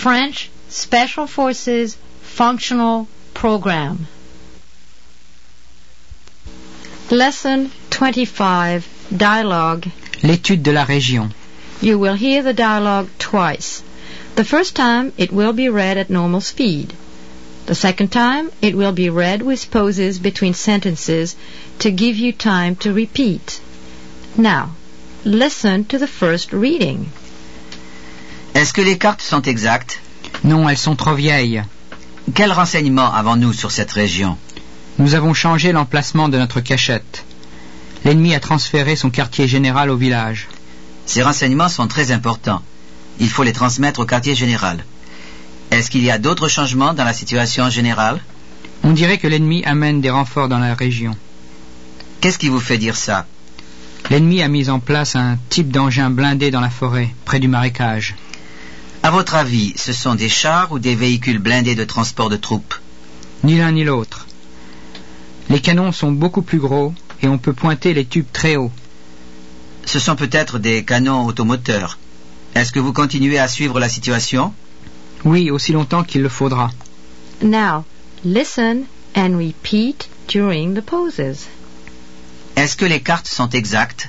French Special Forces Functional Program. Lesson 25, Dialogue. L'étude de la région. You will hear the dialogue twice. The first time it will be read at normal speed. The second time it will be read with pauses between sentences to give you time to repeat. Now, listen to the first reading. Est-ce que les cartes sont exactes? Non, elles sont trop vieilles. Quels renseignements avons-nous sur cette région? Nous avons changé l'emplacement de notre cachette. L'ennemi a transféré son quartier général au village. Ces renseignements sont très importants. Il faut les transmettre au quartier général. Est-ce qu'il y a d'autres changements dans la situation générale? On dirait que l'ennemi amène des renforts dans la région. Qu'est-ce qui vous fait dire ça? L'ennemi a mis en place un type d'engin blindé dans la forêt, près du marécage. À votre avis, ce sont des chars ou des véhicules blindés de transport de troupes? Ni l'un ni l'autre. Les canons sont beaucoup plus gros et on peut pointer les tubes très haut. Ce sont peut-être des canons automoteurs. Est-ce que vous continuez à suivre la situation? Oui, aussi longtemps qu'il le faudra. Now, listen and repeat during the pauses. Est-ce que les cartes sont exactes?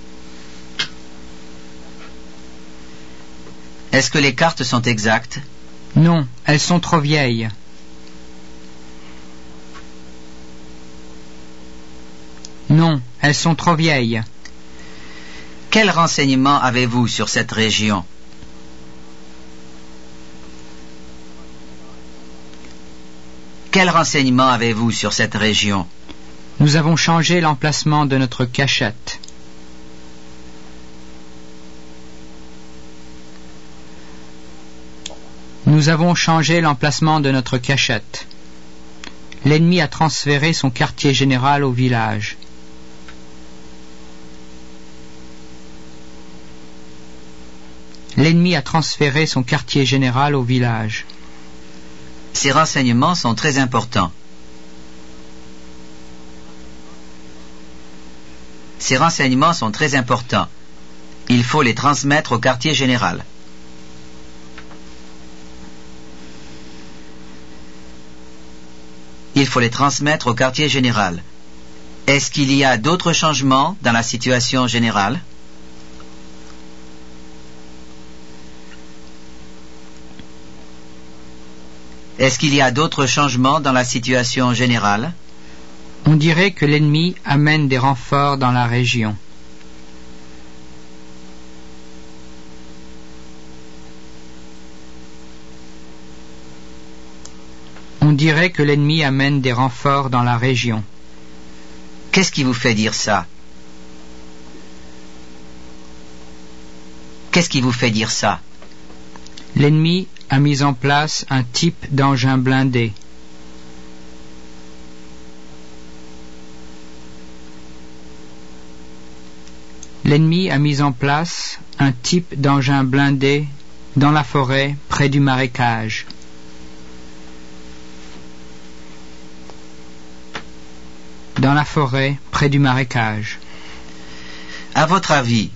Est-ce que les cartes sont exactes? Non, elles sont trop vieilles. Non, elles sont trop vieilles. Quels renseignements avez-vous sur cette région? Quels renseignements avez-vous sur cette région? Nous avons changé l'emplacement de notre cachette. Nous avons changé l'emplacement de notre cachette. L'ennemi a transféré son quartier général au village. L'ennemi a transféré son quartier général au village. Ces renseignements sont très importants. Ces renseignements sont très importants. Il faut les transmettre au quartier général. Il faut les transmettre au quartier général. Est-ce qu'il y a d'autres changements dans la situation générale? Est-ce qu'il y a d'autres changements dans la situation générale? On dirait que l'ennemi amène des renforts dans la région. On dirait que l'ennemi amène des renforts dans la région. Qu'est-ce qui vous fait dire ça? Qu'est-ce qui vous fait dire ça? L'ennemi a mis en place un type d'engin blindé. L'ennemi a mis en place un type d'engin blindé dans la forêt près du marécage. Dans la forêt près du marécage. À votre avis,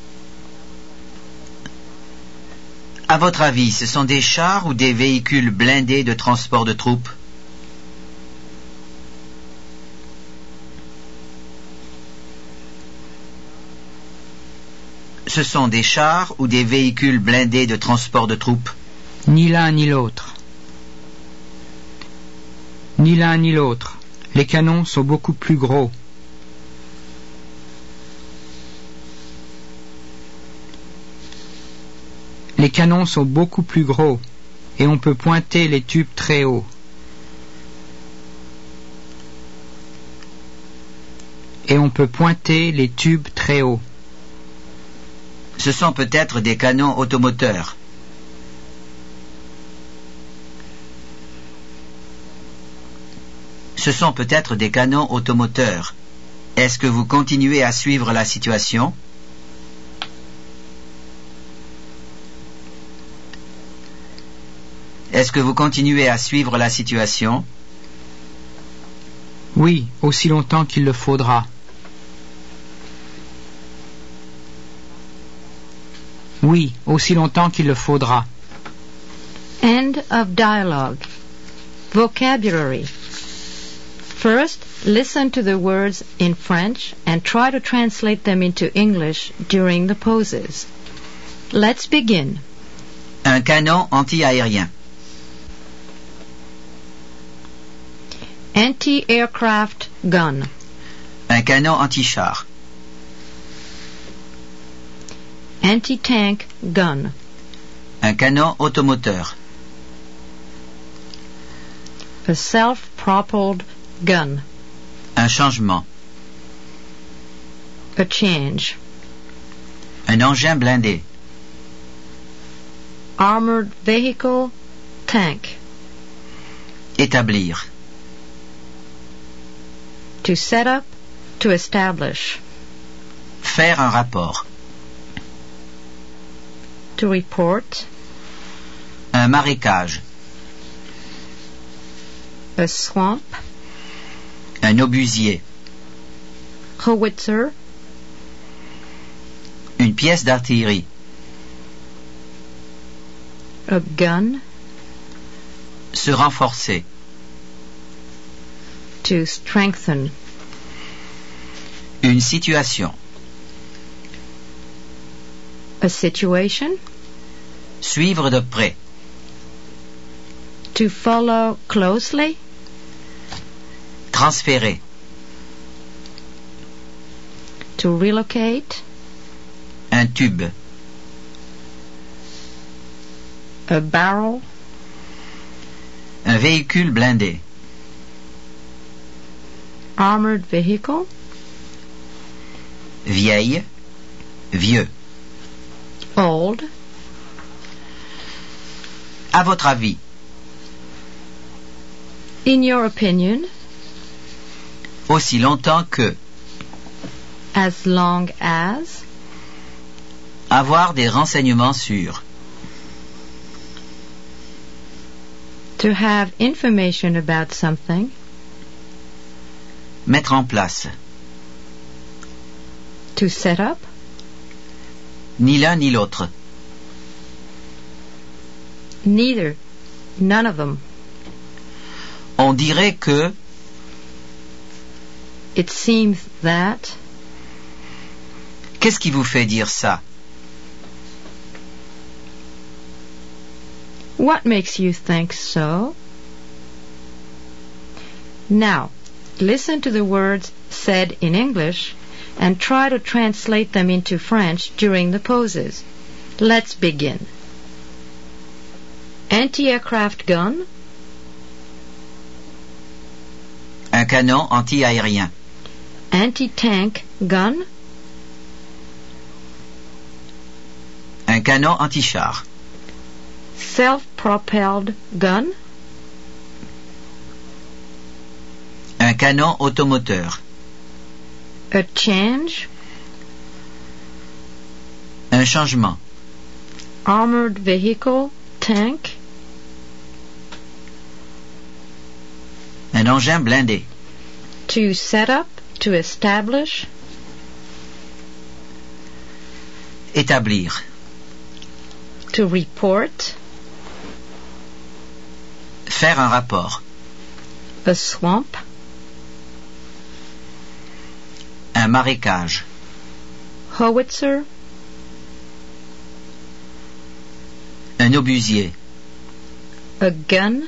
ce sont des chars ou des véhicules blindés de transport de troupes? Ce sont des chars ou des véhicules blindés de transport de troupes? Ni l'un ni l'autre. Ni l'un ni l'autre. Les canons sont beaucoup plus gros. Les canons sont beaucoup plus gros et on peut pointer les tubes très haut. Et on peut pointer les tubes très haut. Ce sont peut-être des canons automoteurs. Ce sont peut-être des canons automoteurs. Est-ce que vous continuez à suivre la situation? Est-ce que vous continuez à suivre la situation? Oui, aussi longtemps qu'il le faudra. Oui, aussi longtemps qu'il le faudra. End of dialogue. Vocabulary. First, listen to the words in French and try to translate them into English during the pauses. Let's begin. Un canon anti-aérien. Anti-aircraft gun. Un canon anti-char. Anti-tank gun. Un canon automoteur. A self-propelled gun. Un changement. A change. Un engin blindé. Armored vehicle, tank. Établir. To set up, to establish. Faire un rapport. To report. Un marécage. A swamp. Un obusier. Howitzer. Une pièce d'artillerie. A gun. Se renforcer. To strengthen. Une situation. A situation. Suivre de près. To follow closely. Transférer. To relocate. Un tube. A barrel. Un véhicule blindé. Armored vehicle. Vieille. Vieux. Old. À votre avis. In your opinion. Aussi longtemps que. As long as. Avoir des renseignements sur. To have information about something. Mettre en place. To set up. Ni l'un ni l'autre. Neither. None of them. On dirait que. It seems that. Qu'est-ce qui vous fait dire ça? What makes you think so? Now, listen to the words said in English and try to translate them into French during the pauses. Let's begin. Anti-aircraft gun. Un canon anti-aérien. Anti-tank gun. Un canon anti-char. Self-propelled gun. Un canon automoteur. A change. Un changement. Armored vehicle, tank. Un engin blindé. To set up, to establish. Établir. To report. Faire un rapport. A swamp. Un marécage. Howitzer. Un obusier. A gun.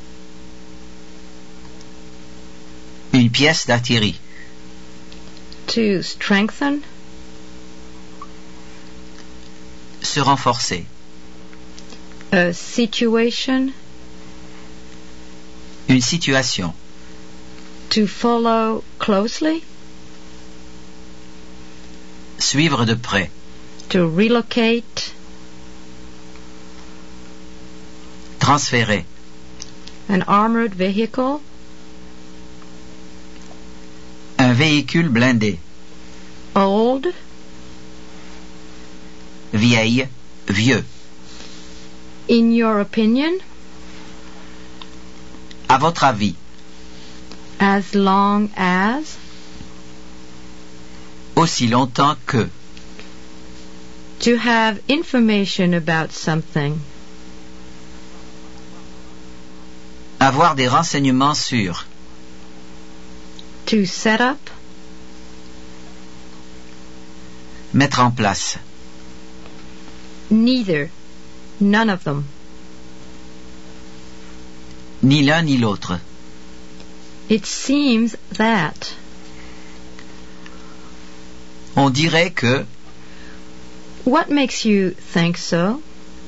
Une pièce d'artillerie. To strengthen. Se renforcer. A situation. Une situation. To follow closely. Suivre de près. To relocate. Transférer. An armored vehicle. Un véhicule blindé. Old. Vieille. Vieux. In your opinion. À votre avis. As long as. Aussi longtemps que. To have information about something. Avoir des renseignements sur. To set up. Mettre en place. Neither. None of them. Ni l'un ni l'autre. It seems that. On dirait que. What makes you think so?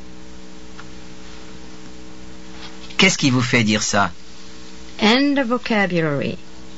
Qu'est-ce qui vous fait dire ça? End of vocabulary.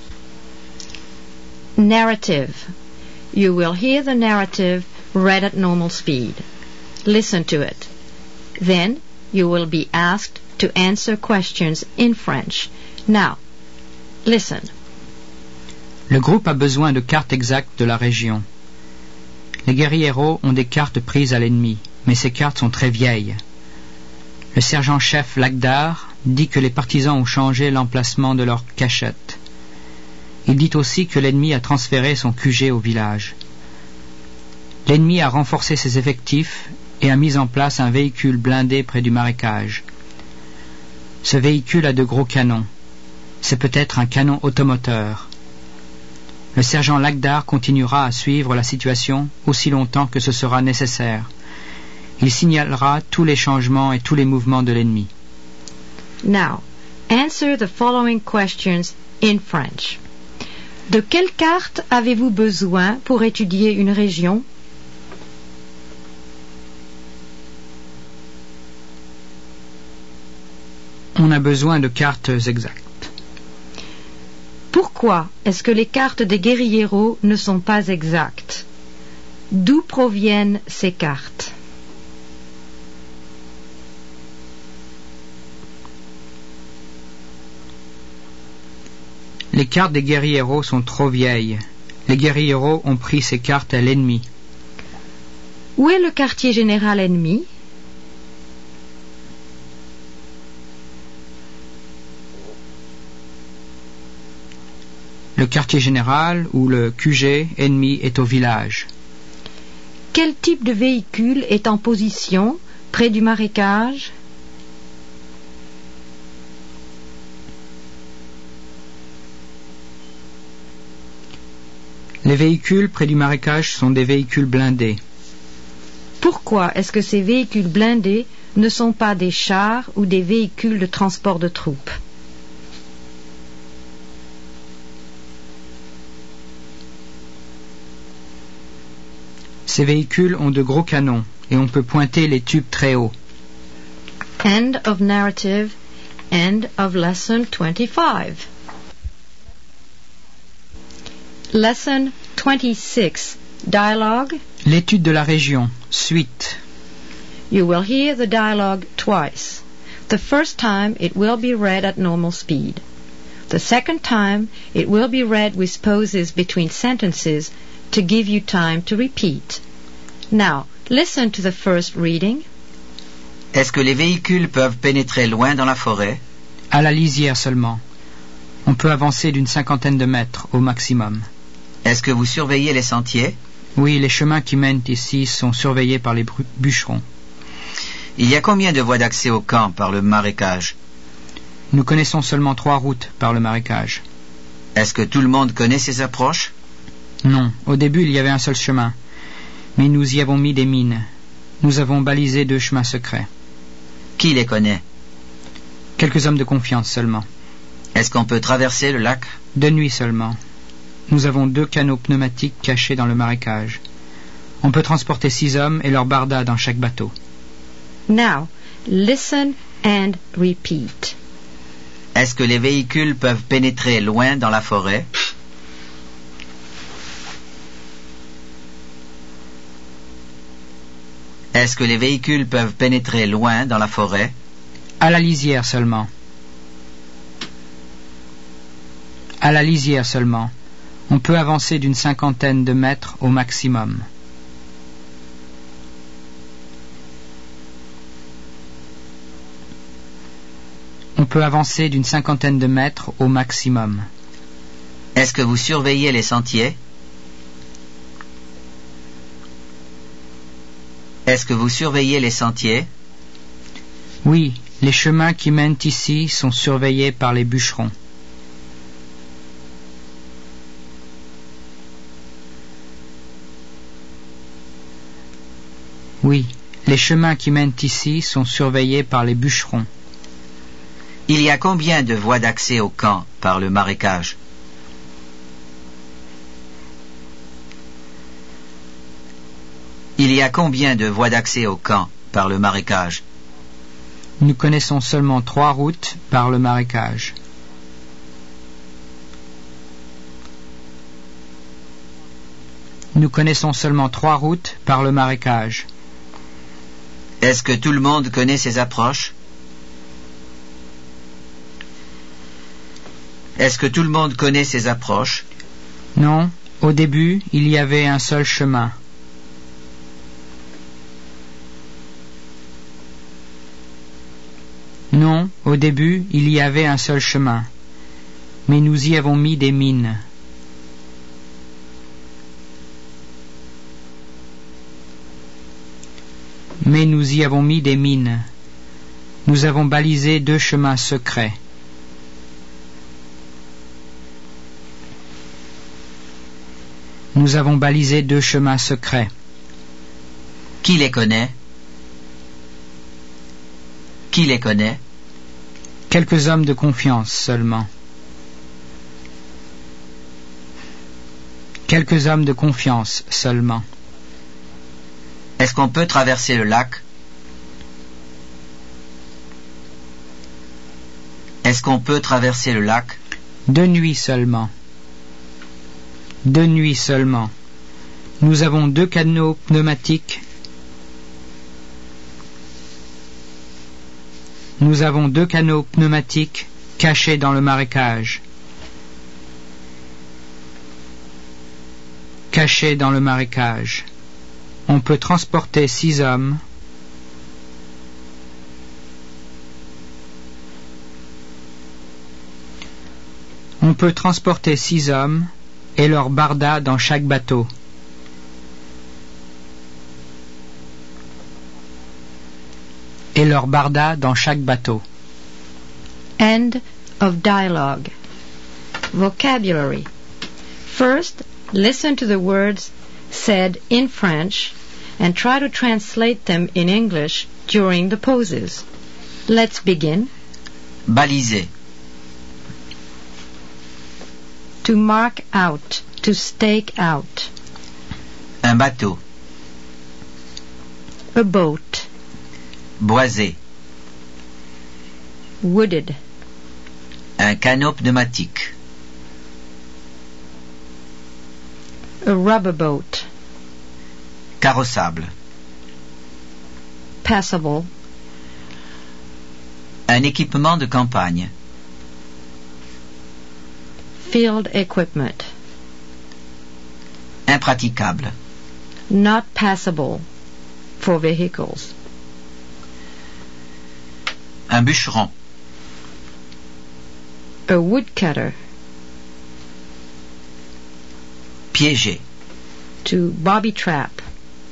Narrative. You will hear the narrative read at normal speed. Listen to it. Then you will be asked to answer questions in French. Now, listen. Le groupe a besoin de cartes exactes de la région. Les guérilleros ont des cartes prises à l'ennemi, mais ces cartes sont très vieilles. Le sergent-chef Lagdar dit que les partisans ont changé l'emplacement de leur cachette. Il dit aussi que l'ennemi a transféré son QG au village. L'ennemi a renforcé ses effectifs et a mis en place un véhicule blindé près du marécage. Ce véhicule a de gros canons. C'est peut-être un canon automoteur. Le sergent Lagdar continuera à suivre la situation aussi longtemps que ce sera nécessaire. Il signalera tous les changements et tous les mouvements de l'ennemi. Now, answer the following questions in French. De quelle carte avez-vous besoin pour étudier une région? On a besoin de cartes exactes. Pourquoi est-ce que les cartes des guérilleros ne sont pas exactes? D'où proviennent ces cartes? Les cartes des guérilleros sont trop vieilles. Les guérilleros ont pris ces cartes à l'ennemi. Où est le quartier général ennemi? Le quartier général ou le QG ennemi est au village. Quel type de véhicule est en position près du marécage? Les véhicules près du marécage sont des véhicules blindés. Pourquoi est-ce que ces véhicules blindés ne sont pas des chars ou des véhicules de transport de troupes? Ces véhicules ont de gros canons et on peut pointer les tubes très haut. End of narrative. End of lesson 25. Lesson 26. Dialogue. L'étude de la région. Suite. You will hear the dialogue twice. The first time it will be read at normal speed. The second time it will be read with pauses between sentences to give you time to repeat. Now, listen to the first reading. Est-ce que les véhicules peuvent pénétrer loin dans la forêt? À la lisière seulement. On peut avancer d'une 50aine de mètres au maximum. Est-ce que vous surveillez les sentiers? Oui, les chemins qui mènent ici sont surveillés par les bûcherons. Il y a combien de voies d'accès au camp par le marécage? Nous connaissons seulement 3 routes par le marécage. Est-ce que tout le monde connaît ces approches? Non, au début il y avait un seul chemin. Mais nous y avons mis des mines. Nous avons balisé 2 chemins secrets. Qui les connaît? Quelques hommes de confiance seulement. Est-ce qu'on peut traverser le lac? De nuit seulement. Nous avons 2 canots pneumatiques cachés dans le marécage. On peut transporter 6 hommes et leurs bardas dans chaque bateau. Now, listen and repeat. Est-ce que les véhicules peuvent pénétrer loin dans la forêt? Est-ce que les véhicules peuvent pénétrer loin dans la forêt? À la lisière seulement. À la lisière seulement. On peut avancer d'une 50aine de mètres au maximum. On peut avancer d'une 50aine de mètres au maximum. Est-ce que vous surveillez les sentiers? Est-ce que vous surveillez les sentiers? Oui, les chemins qui mènent ici sont surveillés par les bûcherons. Oui, les chemins qui mènent ici sont surveillés par les bûcherons. Il y a combien de voies d'accès au camp par le marécage? Il y a combien de voies d'accès au camp par le marécage? Nous connaissons seulement 3 routes par le marécage. Nous connaissons seulement 3 routes par le marécage. Est-ce que tout le monde connaît ces approches? Est-ce que tout le monde connaît ces approches? Non, au début, il y avait un seul chemin. Non, au début, il y avait un seul chemin. Mais nous y avons mis des mines. Mais nous y avons mis des mines. Nous avons balisé 2 chemins secrets. Nous avons balisé 2 chemins secrets. Qui les connaît? Qui les connaît? Quelques hommes de confiance seulement. Quelques hommes de confiance seulement. Est-ce qu'on peut traverser le lac? Est-ce qu'on peut traverser le lac? De nuit seulement. De nuit seulement. Nous avons 2 canots pneumatiques. Nous avons 2 canots pneumatiques cachés dans le marécage. Cachés dans le marécage. On peut transporter 6 hommes. On peut transporter 6 hommes et leur barda dans chaque bateau. Et leur barda dans chaque bateau. End of dialogue. Vocabulary. First, listen to the words said in French and try to translate them in English during the pauses. Let's begin. Baliser. To mark out, to stake out. Un bateau. A boat. Boisé. Wooded. Un canot pneumatique. A rubber boat. Carrossable. Passable. Un équipement de campagne. Field equipment. Impraticable. Not passable for vehicles. Un bûcheron. A woodcutter. Piégé. To bobby trap.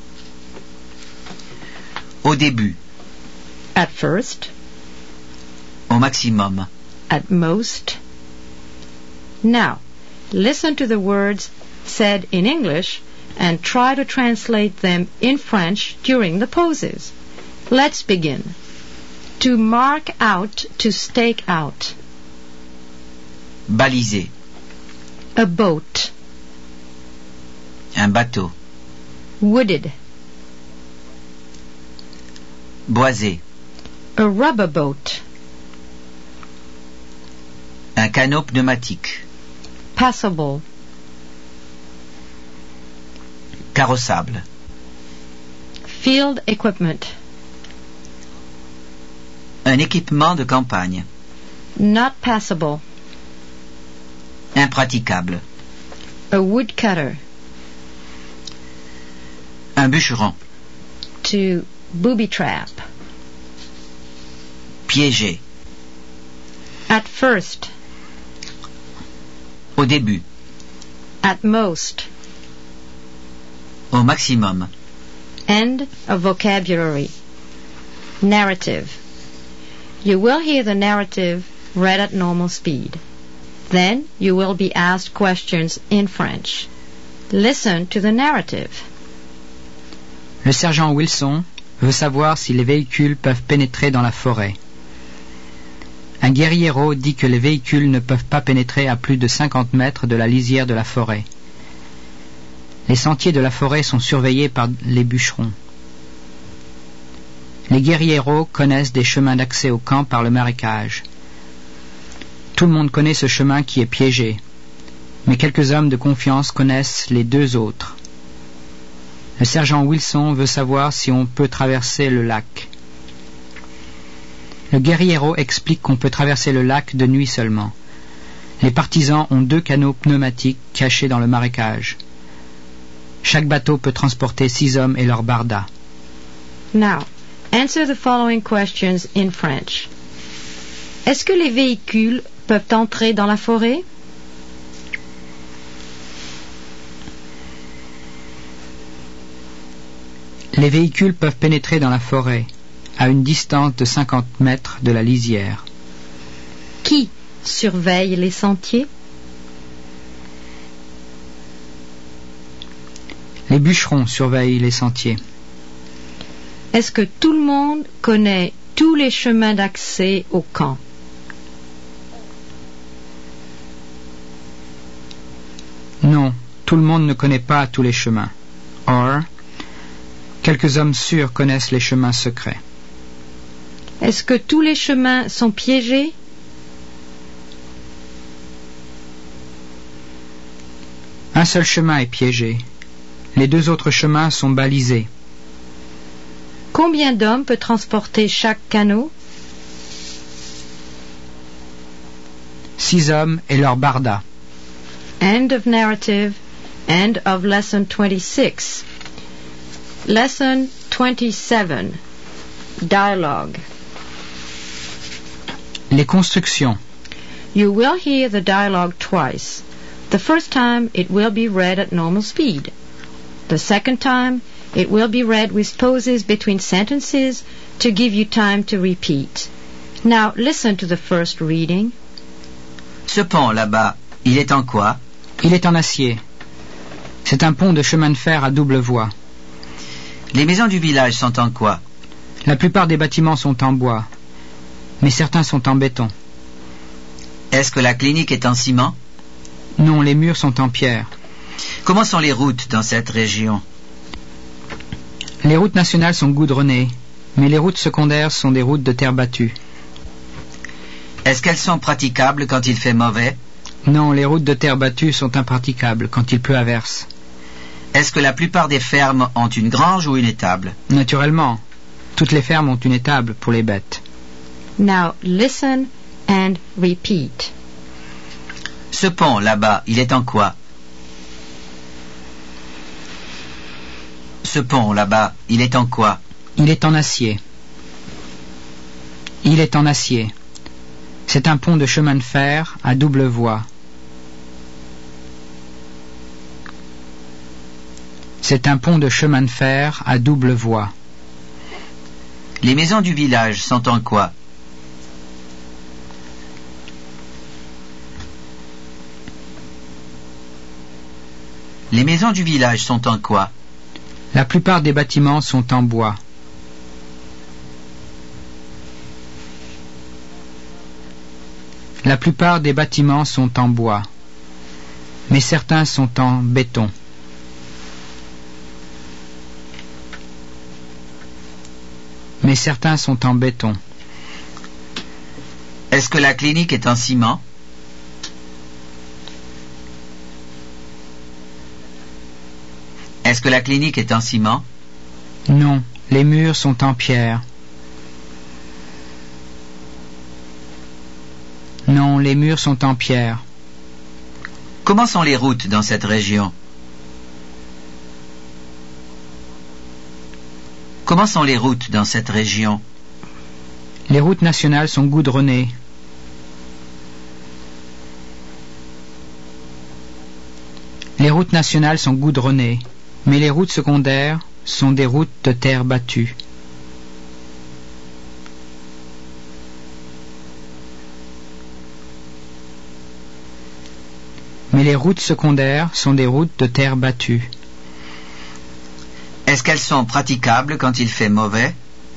Au début. At first. Au maximum. At most. Now, listen to the words said in English and try to translate them in French during the pauses. Let's begin. To mark out, to stake out. Baliser. A boat. Un bateau. Wooded. Boisé. A rubber boat. Un canot pneumatique. Passable. Carrossable. Field equipment. Un équipement de campagne. Not passable. Impraticable. A woodcutter. Un bûcheron. To booby trap. Piégé. At first. Au début. At most. Au maximum. End of vocabulary. Narrative. You will hear the narrative read at normal speed. Then you will be asked questions in French. Listen to the narrative. Le sergent Wilson veut savoir si les véhicules peuvent pénétrer dans la forêt. Un guerriero dit que les véhicules ne peuvent pas pénétrer à plus de 50 mètres de la lisière de la forêt. Les sentiers de la forêt sont surveillés par les bûcherons. Les guerrieros connaissent des chemins d'accès au camp par le marécage. Tout le monde connaît ce chemin qui est piégé, mais quelques hommes de confiance connaissent les deux autres. Le sergent Wilson veut savoir si on peut traverser le lac. Le guerriero explique qu'on peut traverser le lac de nuit seulement. Les partisans ont 2 canots pneumatiques cachés dans le marécage. Chaque bateau peut transporter 6 hommes et leurs bardas. Now, answer the following questions in French. Est-ce que les véhicules peuvent entrer dans la forêt? Les véhicules peuvent pénétrer dans la forêt, à une distance de 50 mètres de la lisière. Qui surveille les sentiers? Les bûcherons surveillent les sentiers. Est-ce que tout le monde connaît tous les chemins d'accès au camp? Non, tout le monde ne connaît pas tous les chemins. Or, quelques hommes sûrs connaissent les chemins secrets. Est-ce que tous les chemins sont piégés? Un seul chemin est piégé. Les 2 autres chemins sont balisés. Combien d'hommes peut transporter chaque canot? 6 hommes et leurs bardas. End of narrative. End of lesson 26. Lesson 27. Dialogue. Les constructions. You will hear the dialogue twice. The first time it will be read at normal speed. The second time it will be read with pauses between sentences to give you time to repeat. Now listen to the first reading. Ce pont là-bas, il est en quoi? Il est en acier. C'est un pont de chemin de fer à double voie. Les maisons du village sont en quoi? La plupart des bâtiments sont en bois, mais certains sont en béton. Est-ce que la clinique est en ciment? Non, les murs sont en pierre. Comment sont les routes dans cette région? Les routes nationales sont goudronnées, mais les routes secondaires sont des routes de terre battue. Est-ce qu'elles sont praticables quand il fait mauvais? Non, les routes de terre battue sont impraticables quand il pleut à verse. Est-ce que la plupart des fermes ont une grange ou une étable? Naturellement, toutes les fermes ont une étable pour les bêtes. Now listen and repeat. Ce pont là-bas, il est en quoi? Ce pont là-bas, il est en quoi? Il est en acier. Il est en acier. C'est un pont de chemin de fer à double voie. C'est un pont de chemin de fer à double voie. Les maisons du village sont en quoi? Les maisons du village sont en quoi? La plupart des bâtiments sont en bois. La plupart des bâtiments sont en bois, mais certains sont en béton. Mais certains sont en béton. Est-ce que la clinique est en ciment? Est-ce que la clinique est en ciment? Non, les murs sont en pierre. Non, les murs sont en pierre. Comment sont les routes dans cette région? Comment sont les routes dans cette région? Les routes nationales sont goudronnées. Les routes nationales sont goudronnées, mais les routes secondaires sont des routes de terre battue. Mais les routes secondaires sont des routes de terre battue. Est-ce qu'elles sont praticables quand il fait mauvais?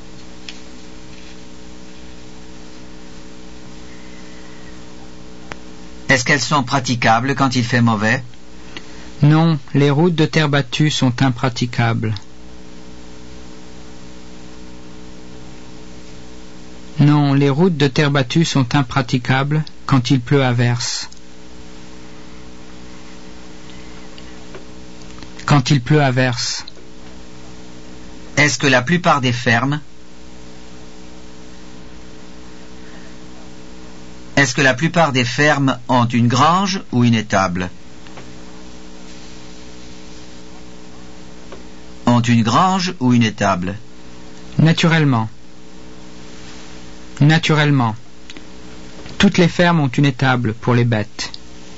Est-ce qu'elles sont praticables quand il fait mauvais? Non, les routes de terre battue sont impraticables. Non, les routes de terre battue sont impraticables quand il pleut à verse. Quand il pleut à verse. Est-ce que la plupart des fermes ont une grange ou une étable? Ont une grange ou une étable? Naturellement. Naturellement. Toutes les fermes ont une étable pour les bêtes.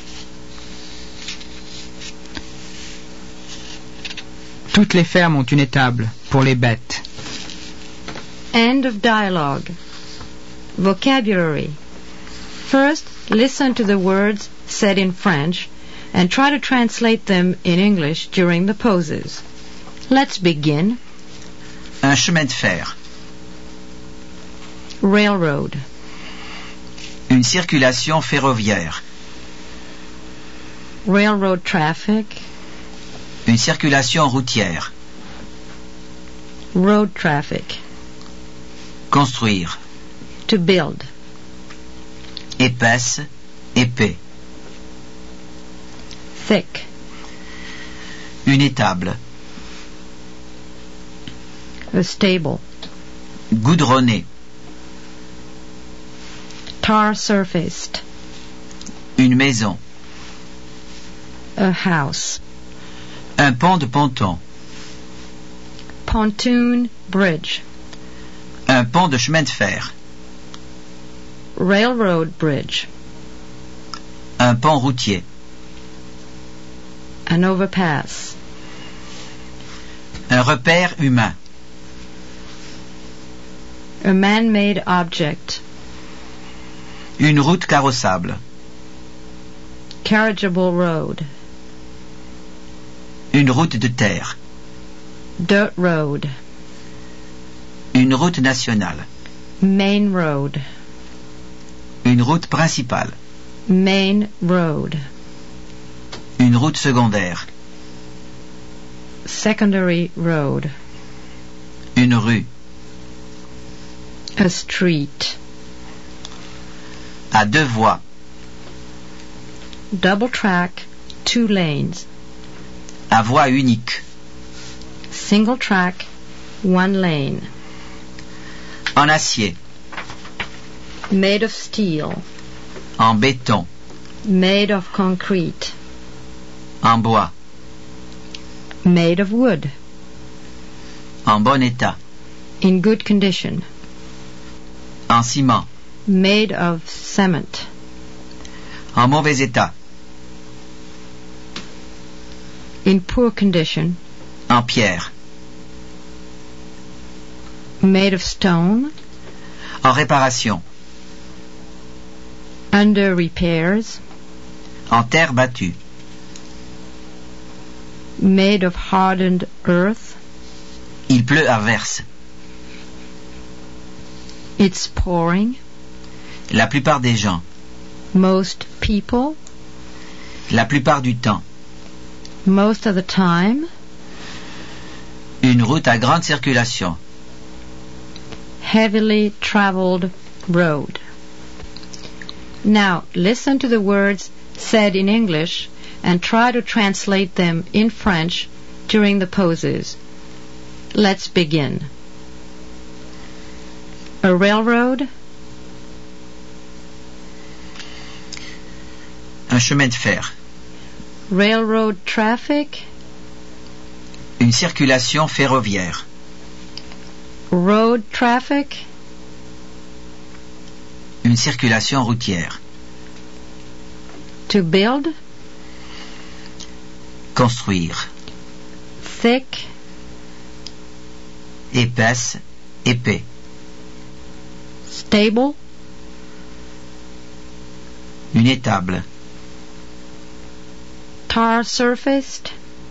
Toutes les fermes ont une étable pour les bêtes. End of dialogue. Vocabulary. First, listen to the words said in French and try to translate them in English during the pauses. Let's begin. Un chemin de fer. Railroad. Une circulation ferroviaire. Railroad traffic. Une circulation routière. Road traffic. Construire. To build. Épaisse, épais. Thick. Une étable. A stable. Goudronné. Tar surfaced. Une maison. A house. Un pont de ponton. Pontoon bridge. Un pont de chemin de fer. Railroad bridge. Un pont routier. An overpass. Un repère humain. A man-made object. Une route carrossable. Carriageable road. Une route de terre. Dirt road. Une route nationale. Main road. Une route principale. Main road. Une route secondaire. Secondary road. Une rue. A street. À deux voies. Double track, 2 lanes. À voie unique. Single track, 1 lane. En acier. Made of steel. En béton. Made of concrete. En bois. Made of wood. En bon état. In good condition. En ciment. Made of cement. En mauvais état. In poor condition. En pierre. Made of stone. En réparation. Under repairs. En terre battue. Made of hardened earth. Il pleut à verse. It's pouring. La plupart des gens. Most people. La plupart du temps. Most of the time. Une route à grande circulation. Heavily traveled road. Now listen to the words said in English and try to translate them in French during the pauses. Let's begin. A railroad. Un chemin de fer. Railroad traffic. Une circulation ferroviaire. Road traffic. Une circulation routière. To build. Construire. Thick. Épaisse, épais. Stable. Une étable. Tar-surfaced.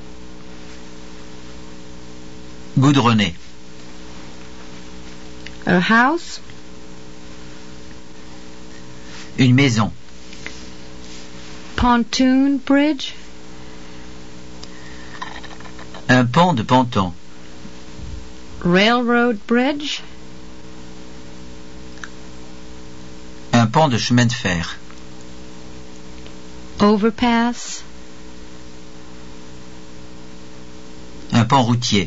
Goudronné. A house. Une maison. Pontoon bridge. Un pont de ponton. Railroad bridge. Un pont de chemin de fer. Overpass. Un pont routier.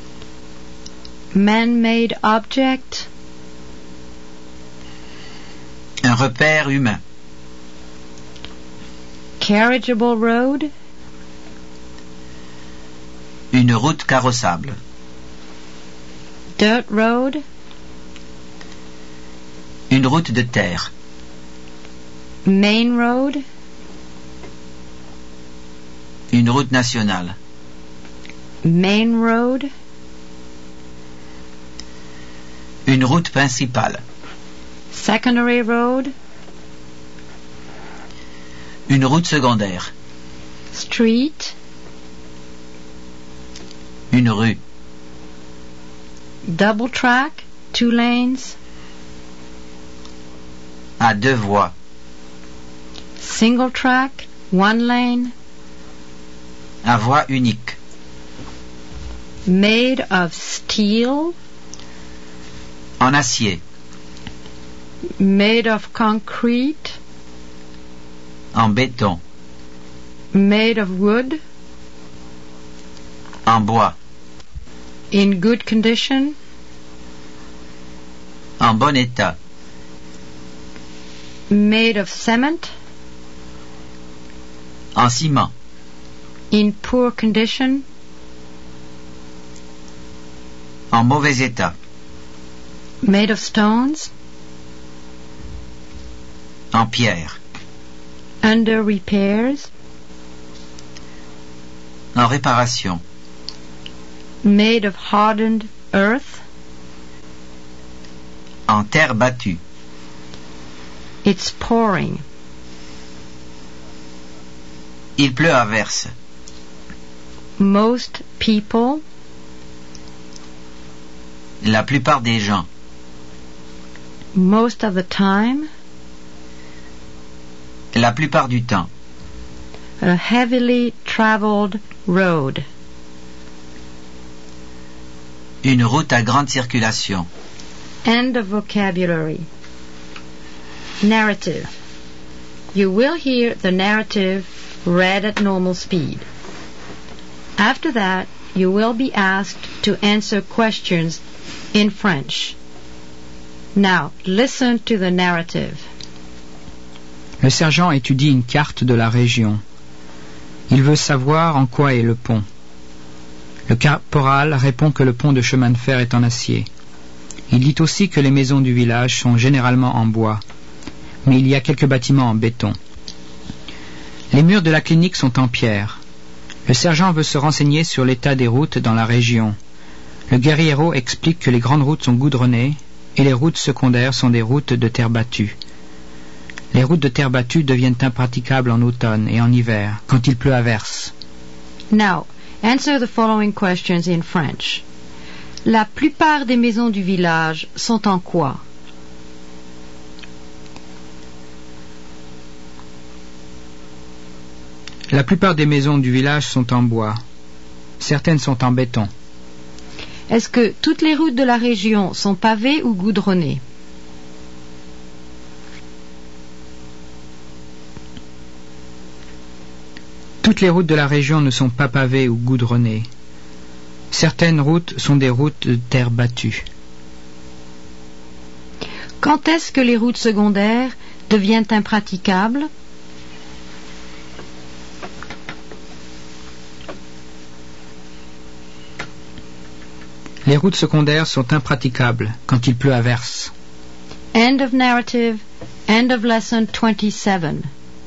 Man-made object. Un repère humain. Carriageable road. Une route carrossable. Dirt road. Une route de terre. Main road. Une route nationale. Main road. Une route principale. Secondary road. Une route secondaire. Street. Une rue. Double track. 2 lanes. À 2 voies. Single track. 1 lane. À voie unique. Made of steel. En acier. Made of concrete. En béton. Made of wood. En bois. In good condition. En bon état. Made of cement. En ciment. In poor condition. En mauvais état. Made of stones. En pierre. Under repairs. En réparation. Made of hardened earth. En terre battue. It's pouring. Il pleut à verse. Most people. La plupart des gens. Most of the time. La plupart du temps. A heavily traveled road. Une route à grande circulation. End of vocabulary. Narrative. You will hear the narrative read at normal speed. After that, you will be asked to answer questions in French. Now, listen to the narrative. Le sergent étudie une carte de la région. Il veut savoir en quoi est le pont. Le caporal répond que le pont de chemin de fer est en acier. Il dit aussi que les maisons du village sont généralement en bois, mais il y a quelques bâtiments en béton. Les murs de la clinique sont en pierre. Le sergent veut se renseigner sur l'état des routes dans la région. Le guerriero explique que les grandes routes sont goudronnées et les routes secondaires sont des routes de terre battue. Les routes de terre battue deviennent impraticables en automne et en hiver, quand il pleut à verse. Now, answer the following questions in French. La plupart des maisons du village sont en quoi? La plupart des maisons du village sont en bois. Certaines sont en béton. Est-ce que toutes les routes de la région sont pavées ou goudronnées? Toutes les routes de la région ne sont pas pavées ou goudronnées. Certaines routes sont des routes de terre battue. Quand est-ce que les routes secondaires deviennent impraticables? Les routes secondaires sont impraticables quand il pleut à verse. End of narrative. End of lesson 27.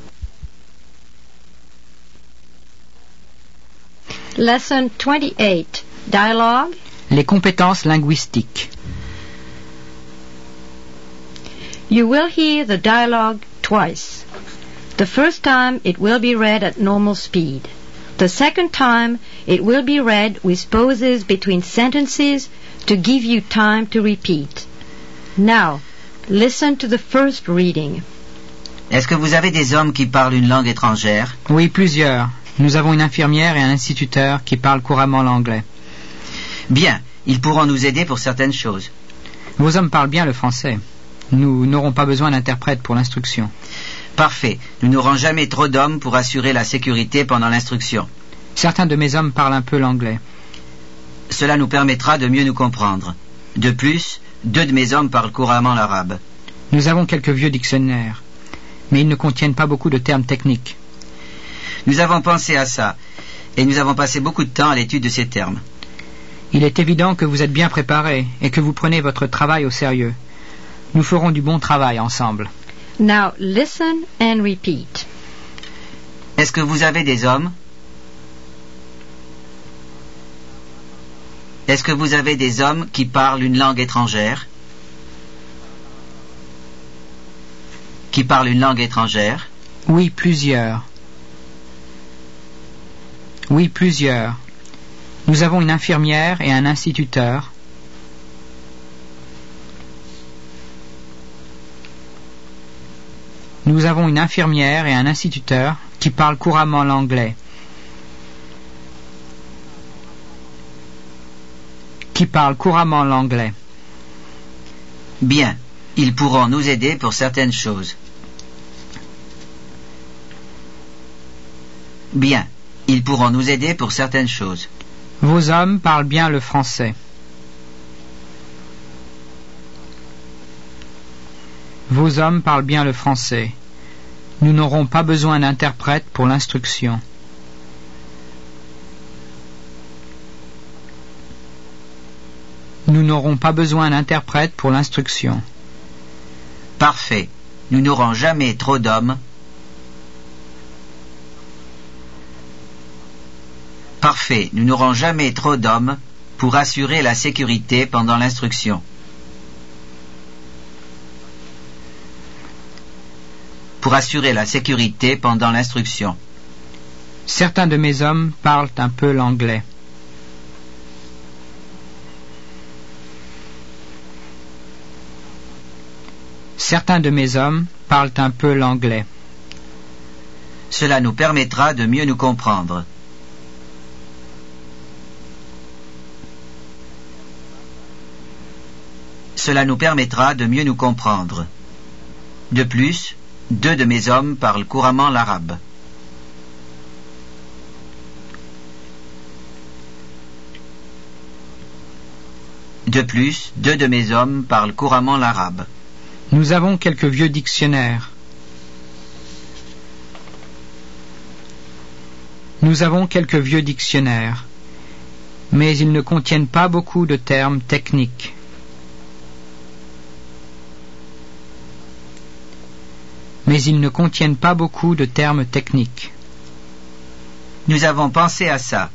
Lesson 28. Dialogue. Les compétences linguistiques. You will hear the dialogue twice. The first time it will be read at normal speed. The second time it will be read with pauses between sentences to give you time to repeat. Now, listen to the first reading. Est-ce que vous avez des hommes qui parlent une langue étrangère? Oui, plusieurs. Nous avons une infirmière et un instituteur qui parlent couramment l'anglais. Bien, ils pourront nous aider pour certaines choses. Vos hommes parlent bien le français. Nous n'aurons pas besoin d'interprète pour l'instruction. Parfait. Nous n'aurons jamais trop d'hommes pour assurer la sécurité pendant l'instruction. Certains de mes hommes parlent un peu l'anglais. Cela nous permettra de mieux nous comprendre. De plus, 2 de mes hommes parlent couramment l'arabe. Nous avons quelques vieux dictionnaires, mais ils ne contiennent pas beaucoup de termes techniques. Nous avons pensé à ça, et nous avons passé beaucoup de temps à l'étude de ces termes. Il est évident que vous êtes bien préparés et que vous prenez votre travail au sérieux. Nous ferons du bon travail ensemble. Now listen and repeat. Est-ce que vous avez des hommes? Est-ce que vous avez des hommes qui parlent une langue étrangère? Qui parlent une langue étrangère? Oui, plusieurs. Oui, plusieurs. Nous avons une infirmière et un instituteur. Nous avons une infirmière et un instituteur qui parlent couramment l'anglais. Qui parlent couramment l'anglais. Bien, ils pourront nous aider pour certaines choses. Bien, ils pourront nous aider pour certaines choses. Vos hommes parlent bien le français. Vos hommes parlent bien le français. Nous n'aurons pas besoin d'interprète pour l'instruction. Nous n'aurons pas besoin d'interprète pour l'instruction. Parfait. Nous n'aurons jamais trop d'hommes. Parfait. Nous n'aurons jamais trop d'hommes pour assurer la sécurité pendant l'instruction. Pour assurer la sécurité pendant l'instruction. Certains de mes hommes parlent un peu l'anglais. Certains de mes hommes parlent un peu l'anglais. Cela nous permettra de mieux nous comprendre. Cela nous permettra de mieux nous comprendre. De plus, 2 de mes hommes parlent couramment l'arabe. De plus, 2 de mes hommes parlent couramment l'arabe. Nous avons quelques vieux dictionnaires. Nous avons quelques vieux dictionnaires, mais ils ne contiennent pas beaucoup de termes techniques. Mais ils ne contiennent pas beaucoup de termes techniques. Nous avons pensé à ça.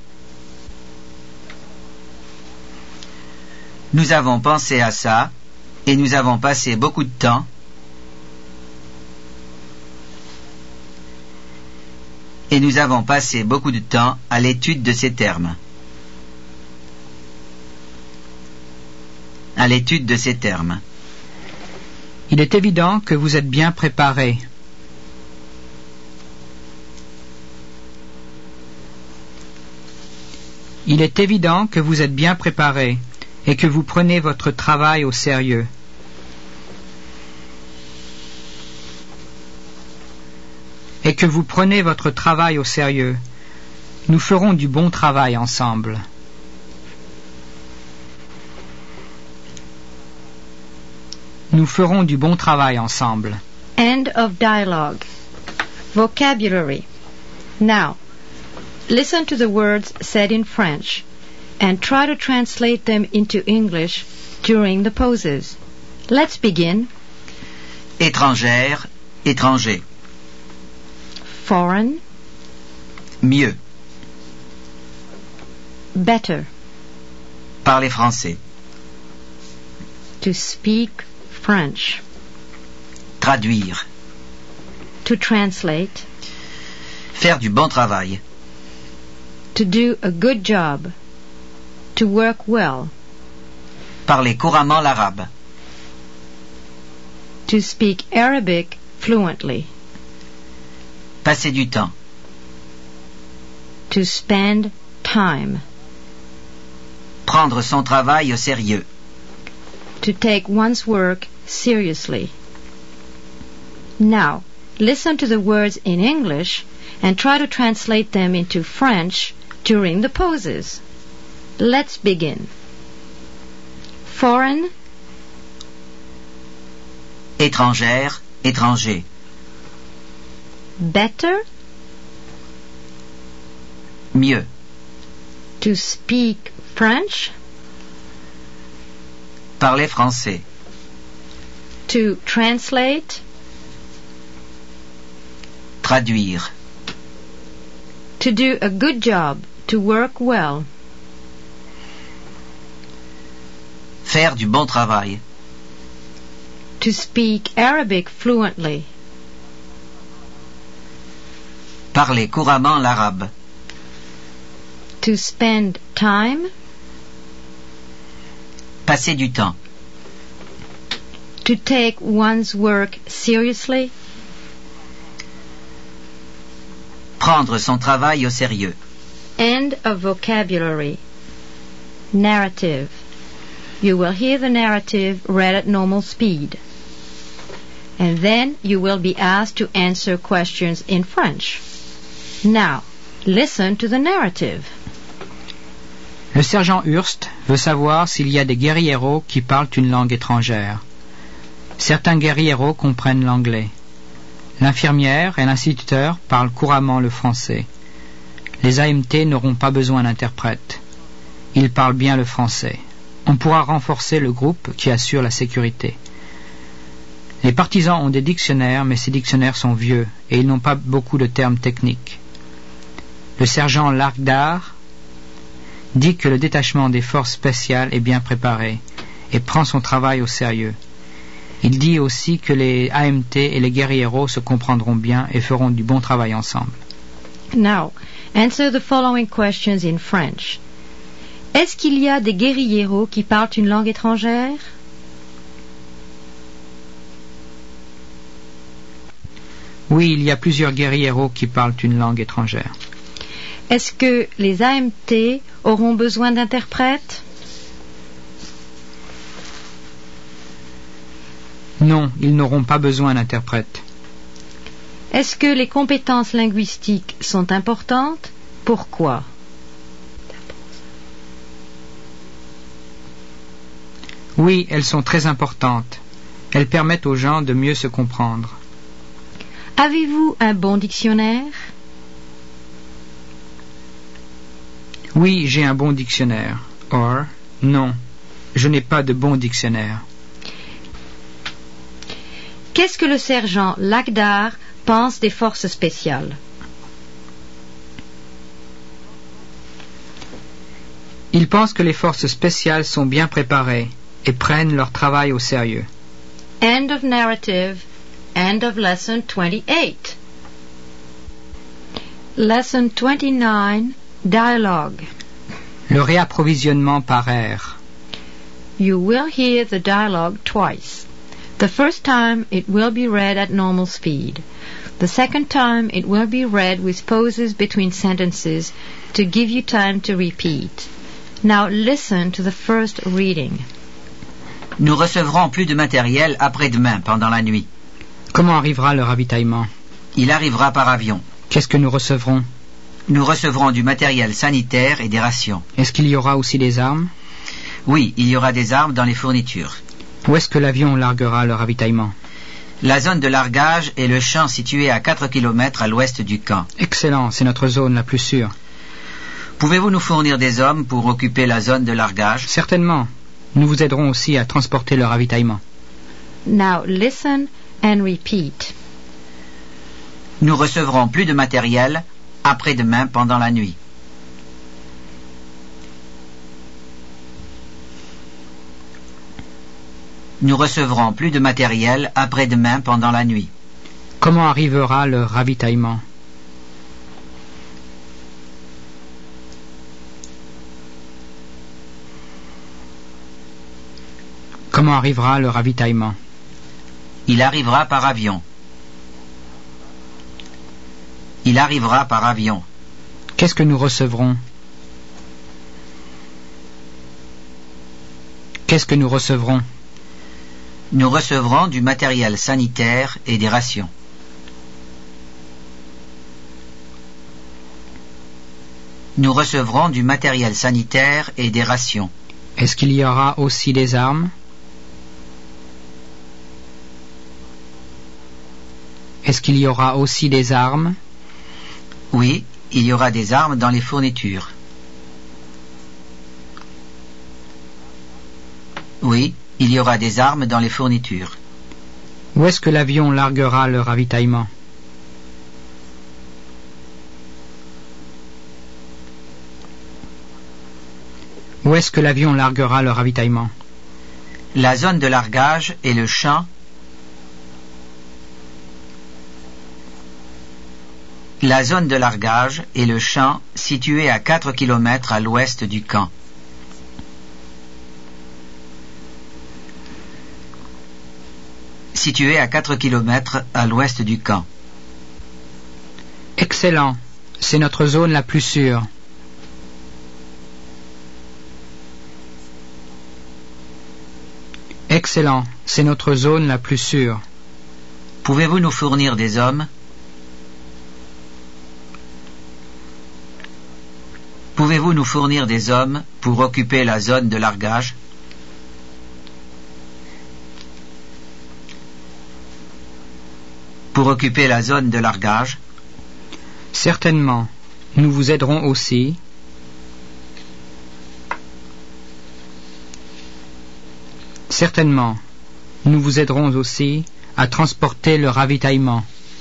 Nous avons pensé à ça et nous avons passé beaucoup de temps à l'étude de ces termes. À l'étude de ces termes. Il est évident que vous êtes bien préparés. Il est évident que vous êtes bien préparés et que vous prenez votre travail au sérieux. Et que vous prenez votre travail au sérieux. Nous ferons du bon travail ensemble. Nous ferons du bon travail ensemble. End of dialogue. Vocabulary. Now, listen to the words said in French and try to translate them into English during the pauses. Let's begin. Étrangère, étranger. Foreign, Mieux. better. Parler français. To speak French. Traduire. to translate, faire du bon travail, to do a good job, to work well, parler couramment l'arabe, to speak Arabic fluently, passer du temps, to spend time, prendre son travail au sérieux, to take one's work seriously. Now, listen to the words in English and try to translate them into French during the poses. Let's begin. Foreign, étrangère, étranger, better, mieux, to speak French, parler français, to translate, traduire, to do a good job, to work well, faire du bon travail, to speak Arabic fluently, parler couramment l'arabe, to spend time, passer du temps, to take one's work seriously, prendre son travail au sérieux. End of vocabulary. Narrative. You will hear the narrative read at normal speed. And then you will be asked to answer questions in French. Now, listen to the narrative. Le sergent Hurst veut savoir s'il y a des guerrieros qui parlent une langue étrangère. Certains guerrieros comprennent l'anglais. L'infirmière et l'instituteur parlent couramment le français. Les AMT n'auront pas besoin d'interprète. Ils parlent bien le français. On pourra renforcer le groupe qui assure la sécurité. Les partisans ont des dictionnaires, mais ces dictionnaires sont vieux et ils n'ont pas beaucoup de termes techniques. Le sergent Lagdar dit que le détachement des forces spéciales est bien préparé et prend son travail au sérieux. Il dit aussi que les AMT et les guerrieros se comprendront bien et feront du bon travail ensemble. Now, answer the following questions in French. Est-ce qu'il y a des guerrilleros qui parlent une langue étrangère? Oui, il y a plusieurs guerrieros qui parlent une langue étrangère. Est-ce que les AMT auront besoin d'interprètes? Non, ils n'auront pas besoin d'interprète. Est-ce que les compétences linguistiques sont importantes? Pourquoi? Oui, elles sont très importantes. Elles permettent aux gens de mieux se comprendre. Avez-vous un bon dictionnaire? Oui, j'ai un bon dictionnaire. Or, non, je n'ai pas de bon dictionnaire. Qu'est-ce que le sergent Lagdar pense des forces spéciales? Il pense que les forces spéciales sont bien préparées et prennent leur travail au sérieux. End of narrative. End of lesson 28. Lesson 29. Dialogue. Le réapprovisionnement par air. You will hear the dialogue twice. The first time it will be read at normal speed. The second time it will be read with pauses between sentences to give you time to repeat. Now listen to the first reading. Nous recevrons plus de matériel après-demain pendant la nuit. Comment arrivera le ravitaillement? Il arrivera par avion. Qu'est-ce que nous recevrons? Nous recevrons du matériel sanitaire et des rations. Est-ce qu'il y aura aussi des armes? Oui, il y aura des armes dans les fournitures. Où est-ce que l'avion larguera le ravitaillement? La zone de largage est le champ situé à 4 km à l'ouest du camp. Excellent, c'est notre zone la plus sûre. Pouvez-vous nous fournir des hommes pour occuper la zone de largage? Certainement. Nous vous aiderons aussi à transporter le ravitaillement. Now listen and repeat. Nous recevrons plus de matériel après-demain pendant la nuit. Nous recevrons plus de matériel après-demain pendant la nuit. Comment arrivera le ravitaillement? Comment arrivera le ravitaillement? Il arrivera par avion. Il arrivera par avion. Qu'est-ce que nous recevrons? Qu'est-ce que nous recevrons? Nous recevrons du matériel sanitaire et des rations. Nous recevrons du matériel sanitaire et des rations. Est-ce qu'il y aura aussi des armes? Est-ce qu'il y aura aussi des armes? Oui, il y aura des armes dans les fournitures. Oui, il y aura des armes dans les fournitures. Où est-ce que l'avion larguera le ravitaillement? Où est-ce que l'avion larguera le ravitaillement? La zone de largage est le champ. La zone de largage est le champ situé à 4 km à l'ouest du camp. Situé à 4 km à l'ouest du camp. Excellent, c'est notre zone la plus sûre. Excellent, c'est notre zone la plus sûre. Pouvez-vous nous fournir des hommes? Pouvez-vous nous fournir des hommes pour occuper la zone de largage? Pour occuper la zone de largage? Certainement, nous vous aiderons aussi. Certainement, nous vous aiderons aussi à transporter le ravitaillement.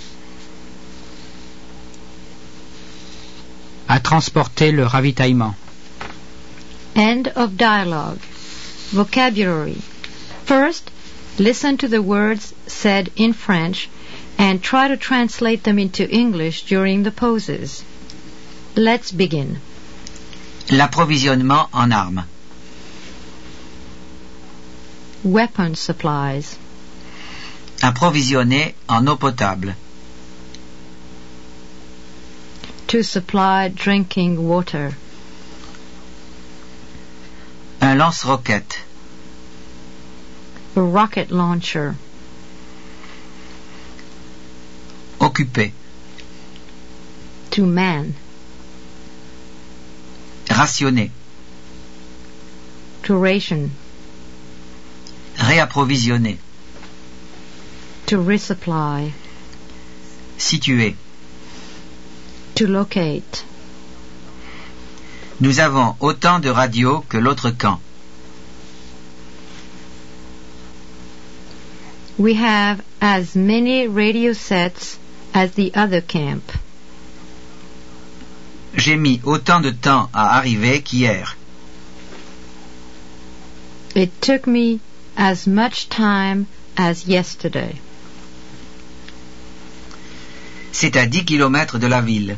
À transporter le ravitaillement. End of dialogue. Vocabulary. First, listen to the words said in French and try to translate them into English during the pauses. Let's begin. L'approvisionnement en armes. Weapon supplies. Approvisionner en eau potable. To supply drinking water. Un lance-roquette. A rocket launcher. Occuper. To man. Rationner. To ration. Réapprovisionner. To resupply. Situer. To locate. Nous avons autant de radios que l'autre camp. We have as many radio sets as the other camp. J'ai mis autant de temps à arriver qu'hier. It took me as much time as yesterday. C'est à 10 km de la ville.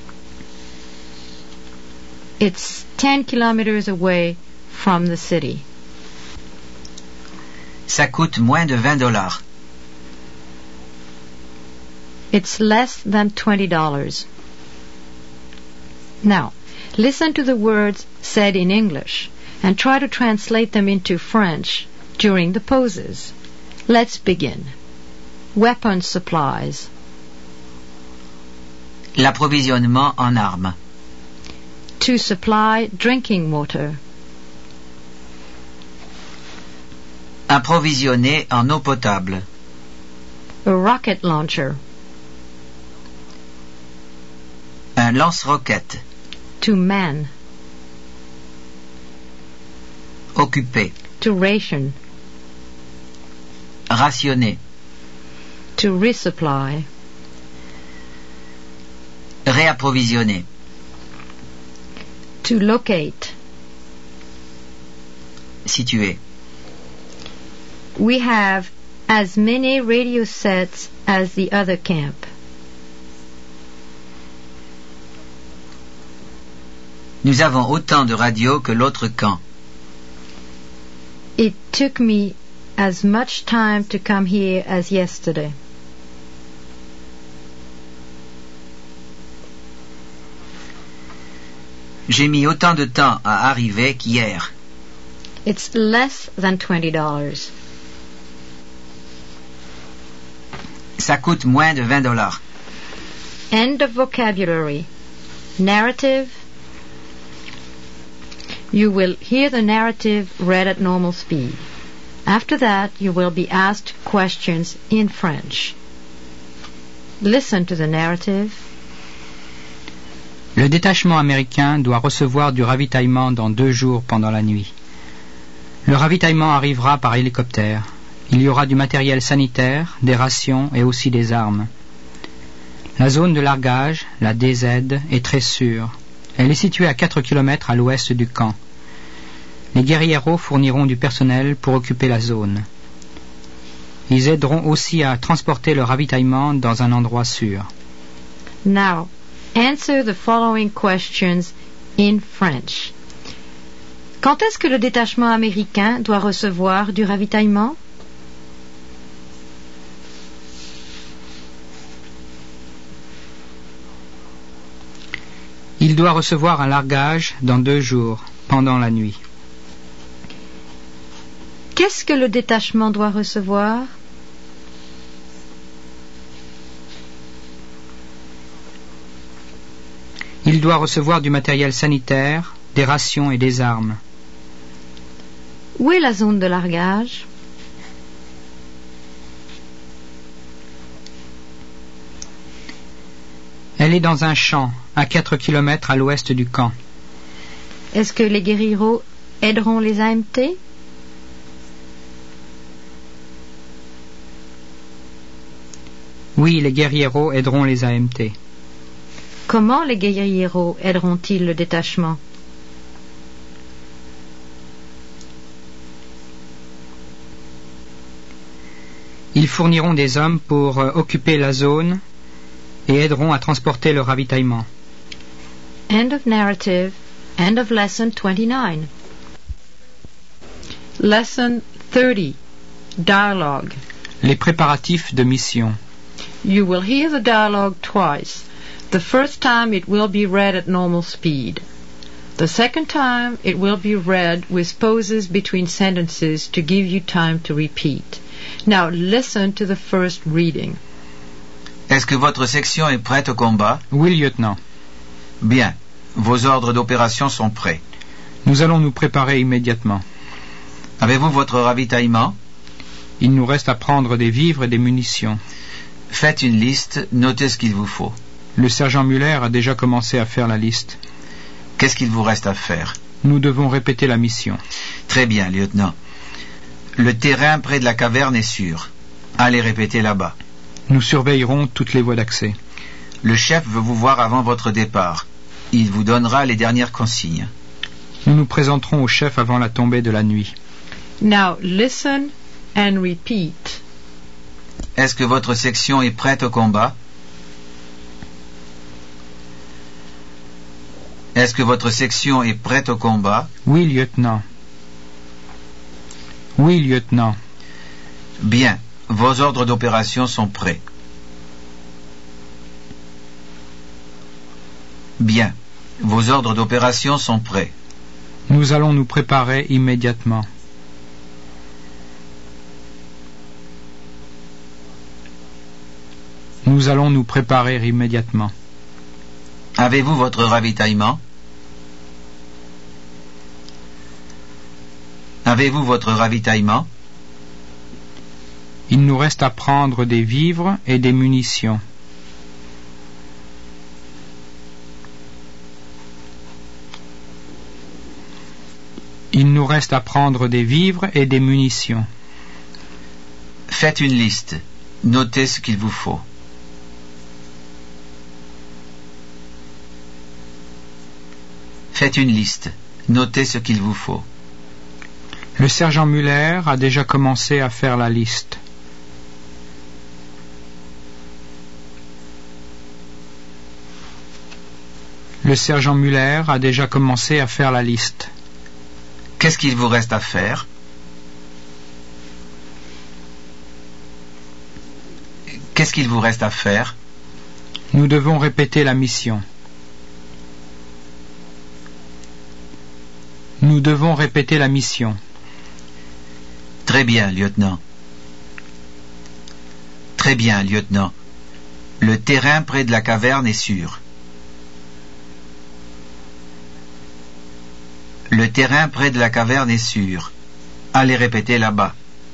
It's 10 kilometers away from the city. Ça coûte moins de $20. It's less than $20. Now, listen to the words said in English and try to translate them into French during the pauses. Let's begin. Weapon supplies. L'approvisionnement en armes. To supply drinking water. Approvisionner en eau potable. A rocket launcher. Un lance-roquette. To man. Occuper. To ration. Rationner. To resupply. Réapprovisionner. To locate. Situer. We have as many radio sets as the other camp. Nous avons autant de radios que l'autre camp. It took me as much time to come here as yesterday. J'ai mis autant de temps à arriver qu'hier. It's less than $20. Ça coûte moins de $20. End of vocabulary. Narrative. You will hear the narrative read at normal speed. After that, you will be asked questions in French. Listen to the narrative. Le détachement américain doit recevoir du ravitaillement dans 2 jours pendant la nuit. Le ravitaillement arrivera par hélicoptère. Il y aura du matériel sanitaire, des rations et aussi des armes. La zone de largage, la DZ, est très sûre. Elle est située à 4 km à l'ouest du camp. Les guerrieros fourniront du personnel pour occuper la zone. Ils aideront aussi à transporter le ravitaillement dans un endroit sûr. Now, answer the following questions in French. Quand est-ce que le détachement américain doit recevoir du ravitaillement? Il doit recevoir un largage dans 2 jours, pendant la nuit. Qu'est-ce que le détachement doit recevoir? Il doit recevoir du matériel sanitaire, des rations et des armes. Où est la zone de largage? Elle est dans un champ, à 4 km à l'ouest du camp. Est-ce que les guerrieros aideront les AMT? Oui, les guerrieros aideront les AMT. Comment les guerrieros aideront-ils le détachement? Ils fourniront des hommes pour occuper la zone et aideront à transporter le ravitaillement. End of narrative. End of lesson 29. Lesson 30. Dialogue. Les préparatifs de mission. You will hear the dialogue twice. The first time it will be read at normal speed. The second time it will be read with pauses between sentences to give you time to repeat. Now listen to the first reading. Est-ce que votre section est prête au combat? Oui, lieutenant. Bien. Vos ordres d'opération sont prêts. Nous allons nous préparer immédiatement. Avez-vous votre ravitaillement? Il nous reste à prendre des vivres et des munitions. Faites une liste, notez ce qu'il vous faut. Le sergent Muller a déjà commencé à faire la liste. Qu'est-ce qu'il vous reste à faire? Nous devons répéter la mission. Très bien, lieutenant. Le terrain près de la caverne est sûr. Allez répéter là-bas. Nous surveillerons toutes les voies d'accès. Le chef veut vous voir avant votre départ. Il vous donnera les dernières consignes. Nous nous présenterons au chef avant la tombée de la nuit. Now listen and repeat. Est-ce que votre section est prête au combat? Est-ce que votre section est prête au combat? Oui, lieutenant. Oui, lieutenant. Bien. Vos ordres d'opération sont prêts. Bien. Vos ordres d'opération sont prêts. Nous allons nous préparer immédiatement. Nous allons nous préparer immédiatement. Avez-vous votre ravitaillement? Avez-vous votre ravitaillement? Il nous reste à prendre des vivres et des munitions. Il nous reste à prendre des vivres et des munitions. Faites une liste. Notez ce qu'il vous faut. Faites une liste. Notez ce qu'il vous faut. Le sergent Muller a déjà commencé à faire la liste. Le sergent Muller a déjà commencé à faire la liste. Qu'est-ce qu'il vous reste à faire? Qu'est-ce qu'il vous reste à faire? Nous devons répéter la mission. Nous devons répéter la mission. Très bien, lieutenant. Très bien, lieutenant. Le terrain près de la caverne est sûr. Le terrain près de la caverne est sûr. Allez répéter là-bas.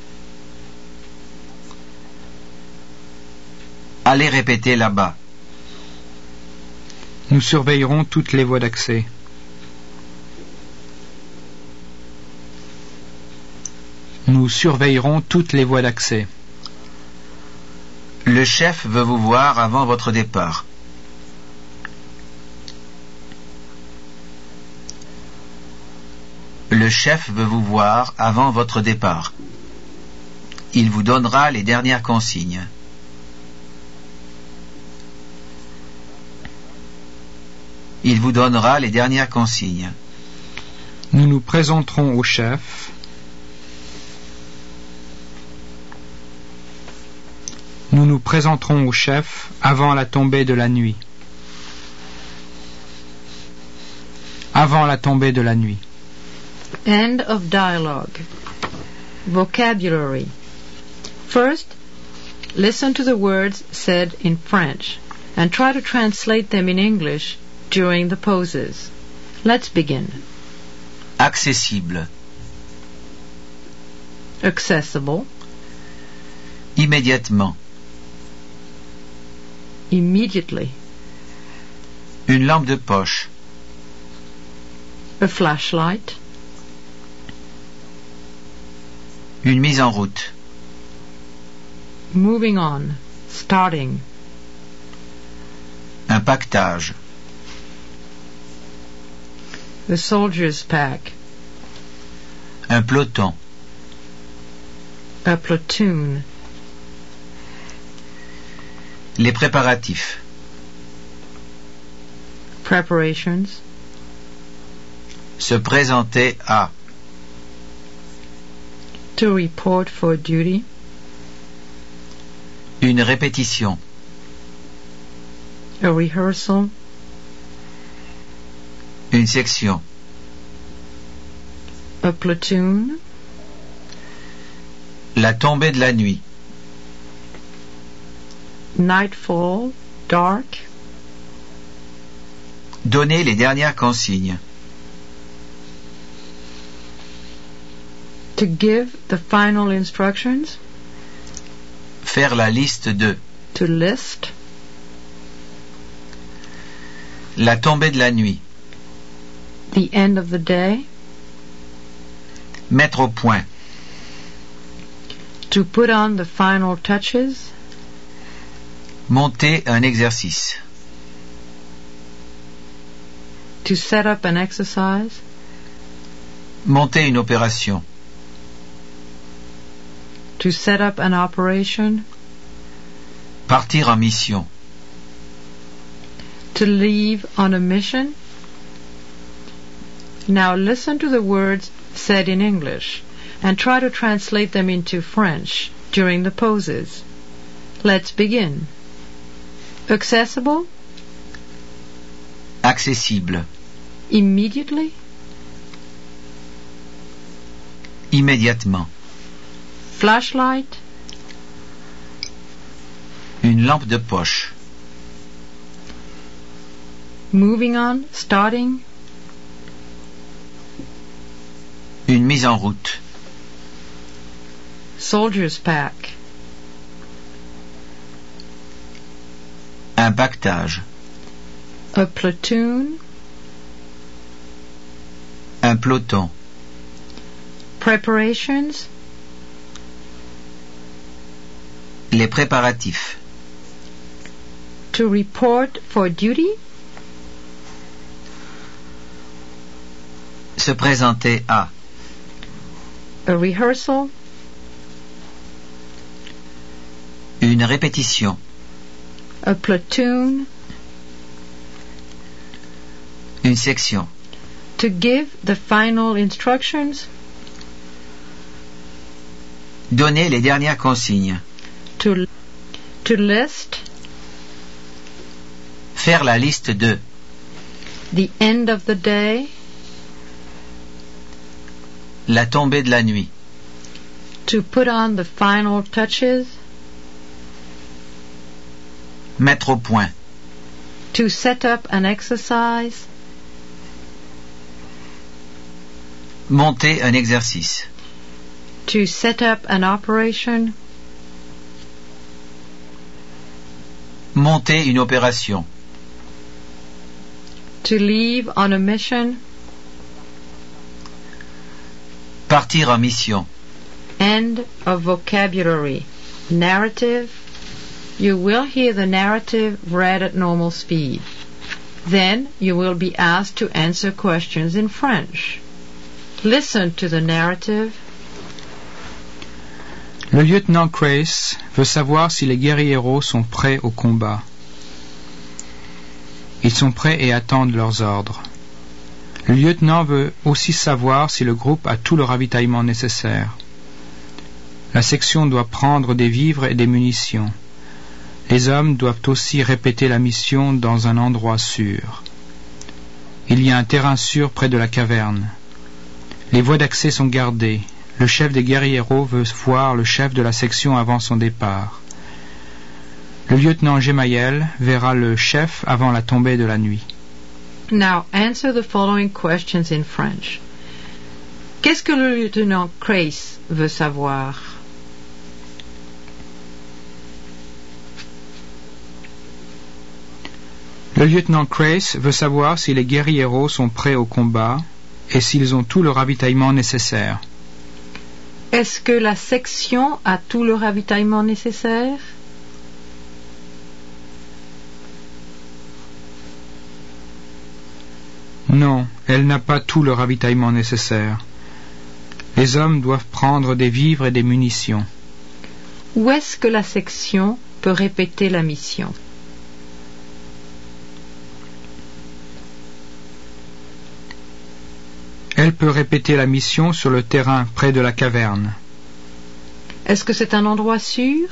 Allez répéter là-bas. Nous surveillerons toutes les voies d'accès. Nous surveillerons toutes les voies d'accès. Le chef veut vous voir avant votre départ. Le chef veut vous voir avant votre départ. Il vous donnera les dernières consignes. Il vous donnera les dernières consignes. Nous nous présenterons au chef. Nous nous présenterons au chef avant la tombée de la nuit. Avant la tombée de la nuit. End of dialogue. Vocabulary. First, listen to the words said in French and try to translate them in English during the pauses. Let's begin. Accessible. Accessible. Immédiatement. Immediately. Une lampe de poche. A flashlight. Une mise en route. Moving on. Starting. Un pactage. A soldier's pack. Un peloton. A platoon. Les préparatifs. Preparations. Se présenter à. To report for duty. Une répétition. A rehearsal. Une section. A platoon. La tombée de la nuit. Nightfall. Dark. Donner les dernières consignes. To give the final instructions. Faire la liste de. To list. La tombée de la nuit. The end of the day. Mettre au point. To put on the final touches. Monter un exercice. To set up an exercise. Monter une opération. To set up an operation. Partir en mission. To leave on a mission. Now listen to the words said in English and try to translate them into French during the pauses. Let's begin. Accessible. Accessible. Immediately. Immédiatement. Flashlight. Une lampe de poche. Moving on. Starting. Une mise en route. Soldier's pack. Un pactage. A platoon. Un peloton. Preparations. Les préparatifs. To report for duty. Se présenter à. A rehearsal. Une répétition. A platoon. Une section. To give the final instructions. Donner les dernières consignes. To list. Faire la liste de. The end of the day. La tombée de la nuit. To put on the final touches. Mettre au point. To set up an exercise. Monter un exercice. To set up an operation. Monter une opération. To leave on a mission. Partir en mission. End of vocabulary. Narrative. You will hear the narrative read at normal speed. Then you will be asked to answer questions in French. Listen to the narrative. Le lieutenant Crace veut savoir si les guerrieros sont prêts au combat. Ils sont prêts et attendent leurs ordres. Le lieutenant veut aussi savoir si le groupe a tout le ravitaillement nécessaire. La section doit prendre des vivres et des munitions. Les hommes doivent aussi répéter la mission dans un endroit sûr. Il y a un terrain sûr près de la caverne. Les voies d'accès sont gardées. Le chef des guerrieros veut voir le chef de la section avant son départ. Le lieutenant Gemayel verra le chef avant la tombée de la nuit. Now answer the following questions in French. Qu'est-ce que le lieutenant Crace veut savoir? Le lieutenant Crace veut savoir si les guerrieros sont prêts au combat et s'ils ont tout le ravitaillement nécessaire. Est-ce que la section a tout le ravitaillement nécessaire? Non, elle n'a pas tout le ravitaillement nécessaire. Les hommes doivent prendre des vivres et des munitions. Où est-ce que la section peut répéter la mission? Elle peut répéter la mission sur le terrain près de la caverne. Est-ce que c'est un endroit sûr?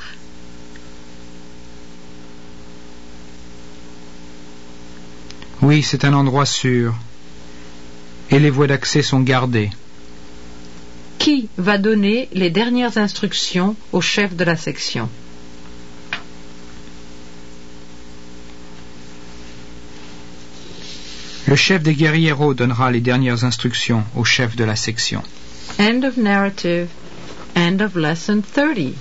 Oui, c'est un endroit sûr. Et les voies d'accès sont gardées. Qui va donner les dernières instructions au chef de la section? Le chef des guerrieros donnera les dernières instructions au chef de la section. End of narrative. End of lesson 30.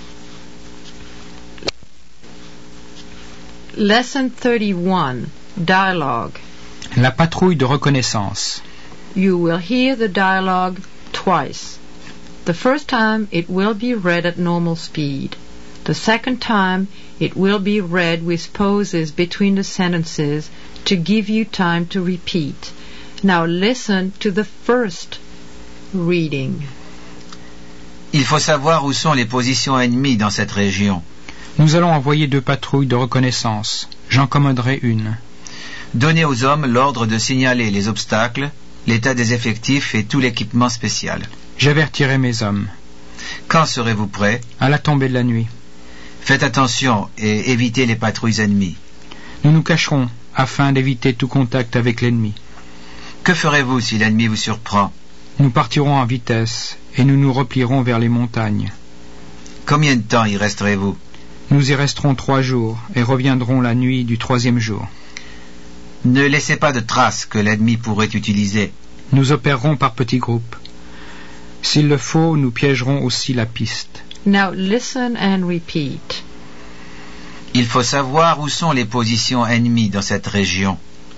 Lesson 31. Dialogue. La patrouille de reconnaissance. You will hear the dialogue twice. The first time it will be read at normal speed. The second time it will be read with pauses between the sentences to give you time to repeat. Now listen to the first reading. Il faut savoir où sont les positions ennemies dans cette région. Nous allons envoyer 2 patrouilles de reconnaissance. J'en commanderai une. Donnez aux hommes l'ordre de signaler les obstacles, l'état des effectifs et tout l'équipement spécial. J'avertirai mes hommes. Quand serez-vous prêts? À la tombée de la nuit. Faites attention et évitez les patrouilles ennemies. Nous nous cacherons afin d'éviter tout contact avec l'ennemi. Que ferez-vous si l'ennemi vous surprend? Nous partirons en vitesse et nous nous replierons vers les montagnes. Combien de temps y resterez-vous? Nous y resterons 3 jours et reviendrons la nuit du 3e jour. Ne laissez pas de traces que l'ennemi pourrait utiliser. Nous opérerons par petits groupes. S'il le faut, nous piégerons aussi la piste. Now listen and repeat. Il faut savoir où sont les positions ennemies dans cette région.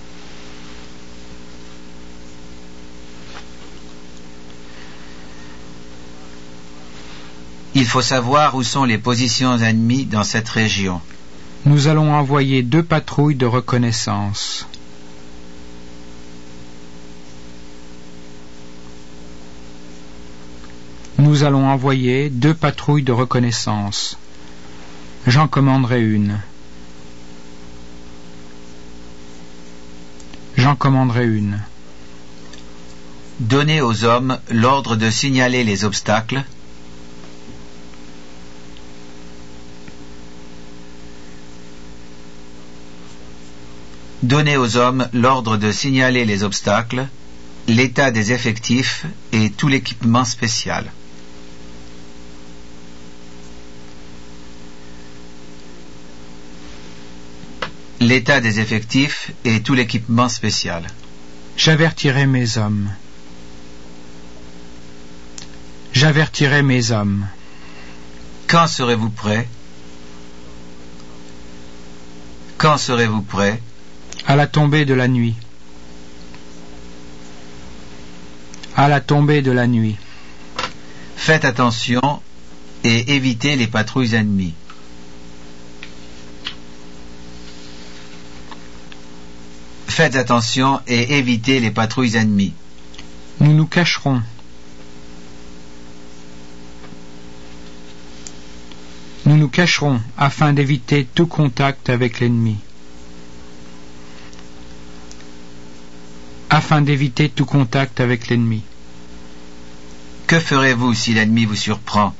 Il faut savoir où sont les positions ennemies dans cette région. Nous allons envoyer 2 patrouilles de reconnaissance. Nous allons envoyer 2 patrouilles de reconnaissance. J'en commanderai une. J'en commanderai une. Donnez aux hommes l'ordre de signaler les obstacles. Donnez aux hommes l'ordre de signaler les obstacles, l'état des effectifs et tout l'équipement spécial. L'état des effectifs et tout l'équipement spécial. J'avertirai mes hommes. J'avertirai mes hommes. Quand serez-vous prêts? Quand serez-vous prêts? À la tombée de la nuit. À la tombée de la nuit. Faites attention et évitez les patrouilles ennemies. Faites attention et évitez les patrouilles ennemies. Nous nous cacherons. Nous nous cacherons afin d'éviter tout contact avec l'ennemi. Afin d'éviter tout contact avec l'ennemi. Que ferez-vous si l'ennemi vous surprend?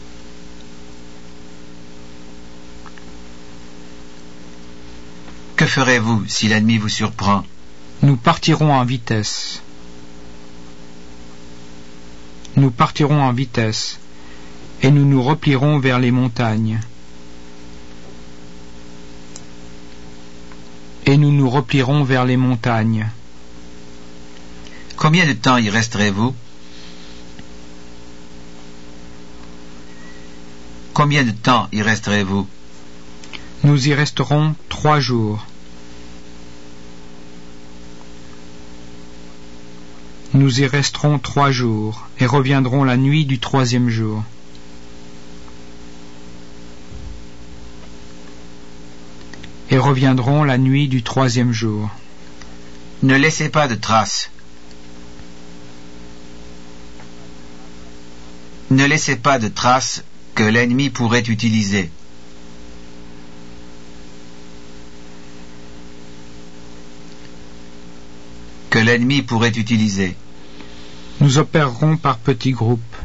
Que ferez-vous si l'ennemi vous surprend? Nous partirons en vitesse. Nous partirons en vitesse et nous nous replierons vers les montagnes. Et nous nous replierons vers les montagnes. Combien de temps y resterez-vous? Combien de temps y resterez-vous? Nous y resterons 3 jours. Nous y resterons 3 jours et reviendrons la nuit du 3e jour. Et reviendrons la nuit du 3e jour. Ne laissez pas de traces. Ne laissez pas de traces que l'ennemi pourrait utiliser. Que l'ennemi pourrait utiliser. Nous opérerons par petits groupes.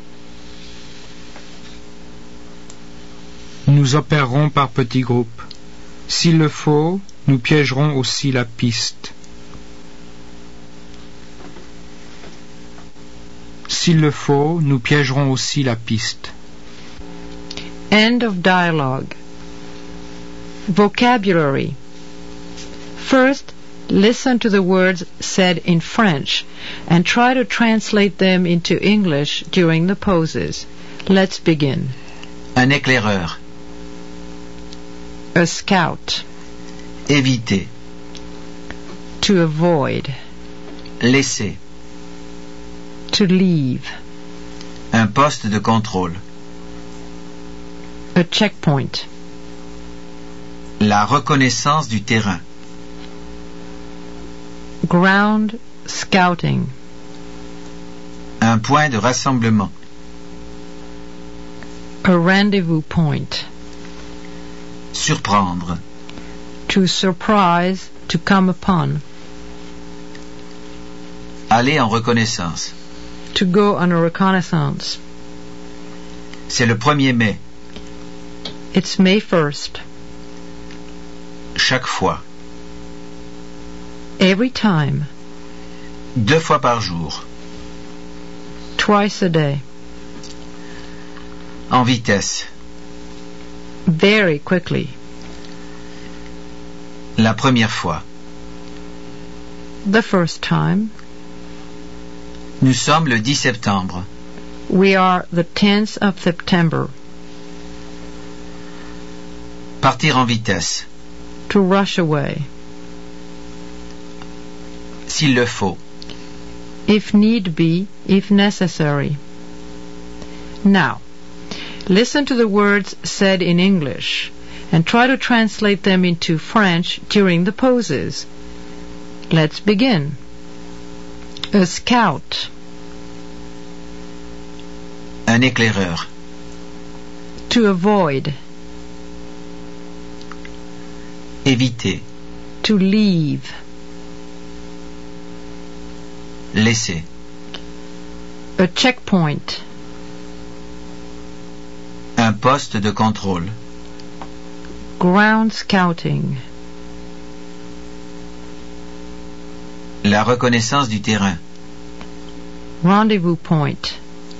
Nous opérerons par petits groupes. S'il le faut, nous piégerons aussi la piste. S'il le faut, nous piégerons aussi la piste. End of dialogue. Vocabulary. First, listen to the words said in French and try to translate them into English during the pauses. Let's begin. Un éclaireur. A scout. Éviter. To avoid. Laisser. To leave. Un poste de contrôle. A checkpoint. La reconnaissance du terrain. Ground scouting. Un point de rassemblement. A rendezvous point. Surprendre. To surprise, to come upon. Aller en reconnaissance. To go on a reconnaissance. C'est le 1er mai. It's May 1st. Chaque fois. Every time. 2 fois par jour. Twice a day. En vitesse. Very quickly. La première fois. The first time. Nous sommes le 10 septembre. We are the 10th of September. Partir en vitesse. To rush away. S'il le faut. If need be, if necessary. Now, listen to the words said in English and try to translate them into French during the pauses. Let's begin. A scout. Un éclaireur. To avoid. Éviter. To leave. Laisser. A checkpoint. Un poste de contrôle. Ground scouting. La reconnaissance du terrain. Rendezvous point.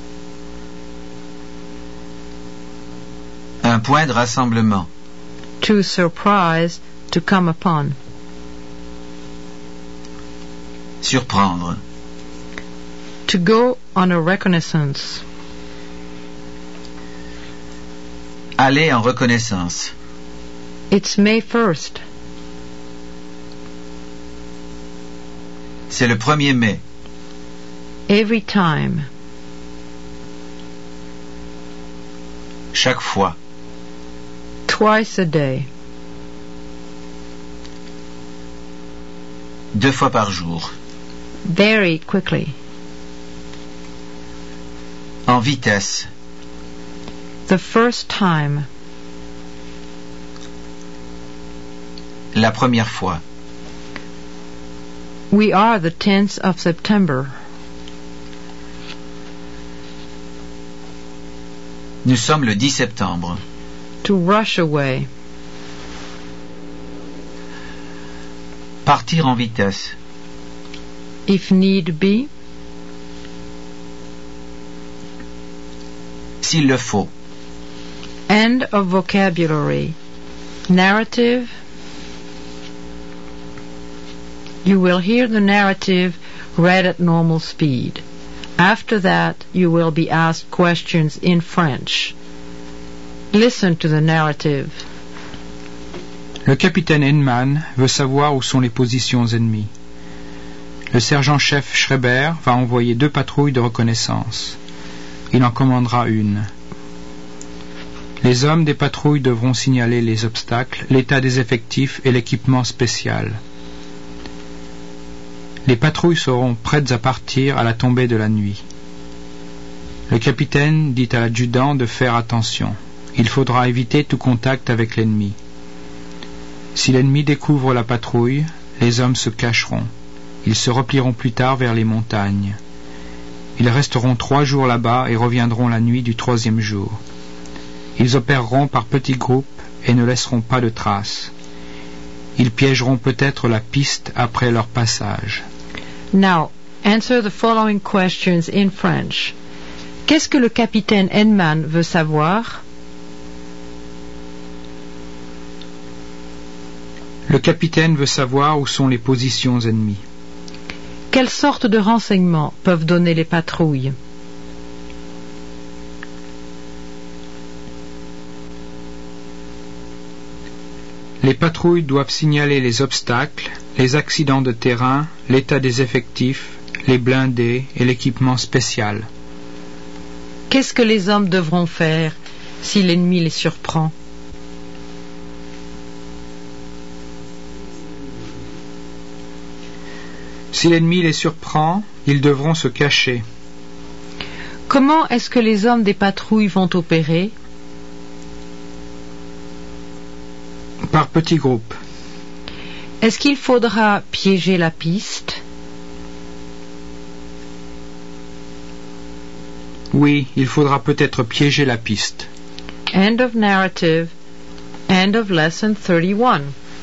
Un point de rassemblement. To surprise, to come upon. Surprendre. To go on a reconnaissance. Aller en reconnaissance. It's May 1st. C'est le 1er mai. Every time. Chaque fois. Twice a day. 2 fois par jour. Very quickly. En vitesse. The first time. La première fois. We are the 10th of September. Nous sommes le 10 septembre. To rush away. Partir en vitesse. If need be. S'il le faut. End of vocabulary. Narrative. You will hear the narrative read at normal speed. After that, you will be asked questions in French. Listen to the narrative. Le capitaine Henneman veut savoir où sont les positions ennemies. Le sergent-chef Schreiber va envoyer 2 patrouilles de reconnaissance. Il en commandera une. Les hommes des patrouilles devront signaler les obstacles, l'état des effectifs et l'équipement spécial. Les patrouilles seront prêtes à partir à la tombée de la nuit. Le capitaine dit à l'adjudant de faire attention. Il faudra éviter tout contact avec l'ennemi. Si l'ennemi découvre la patrouille, les hommes se cacheront. Ils se replieront plus tard vers les montagnes. Ils resteront 3 jours là-bas et reviendront la nuit du 3e jour. Ils opéreront par petits groupes et ne laisseront pas de traces. Ils piégeront peut-être la piste après leur passage. Now, answer the following questions in French. Qu'est-ce que le capitaine Henneman veut savoir? Le capitaine veut savoir où sont les positions ennemies. Quelles sortes de renseignements peuvent donner les patrouilles? Les patrouilles doivent signaler les obstacles, les accidents de terrain, l'état des effectifs, les blindés et l'équipement spécial. Qu'est-ce que les hommes devront faire si l'ennemi les surprend? Si l'ennemi les surprend, ils devront se cacher. Comment est-ce que les hommes des patrouilles vont opérer? Par petits groupes. Est-ce qu'il faudra piéger la piste? Oui, il faudra peut-être piéger la piste. End of narrative. End of lesson 31.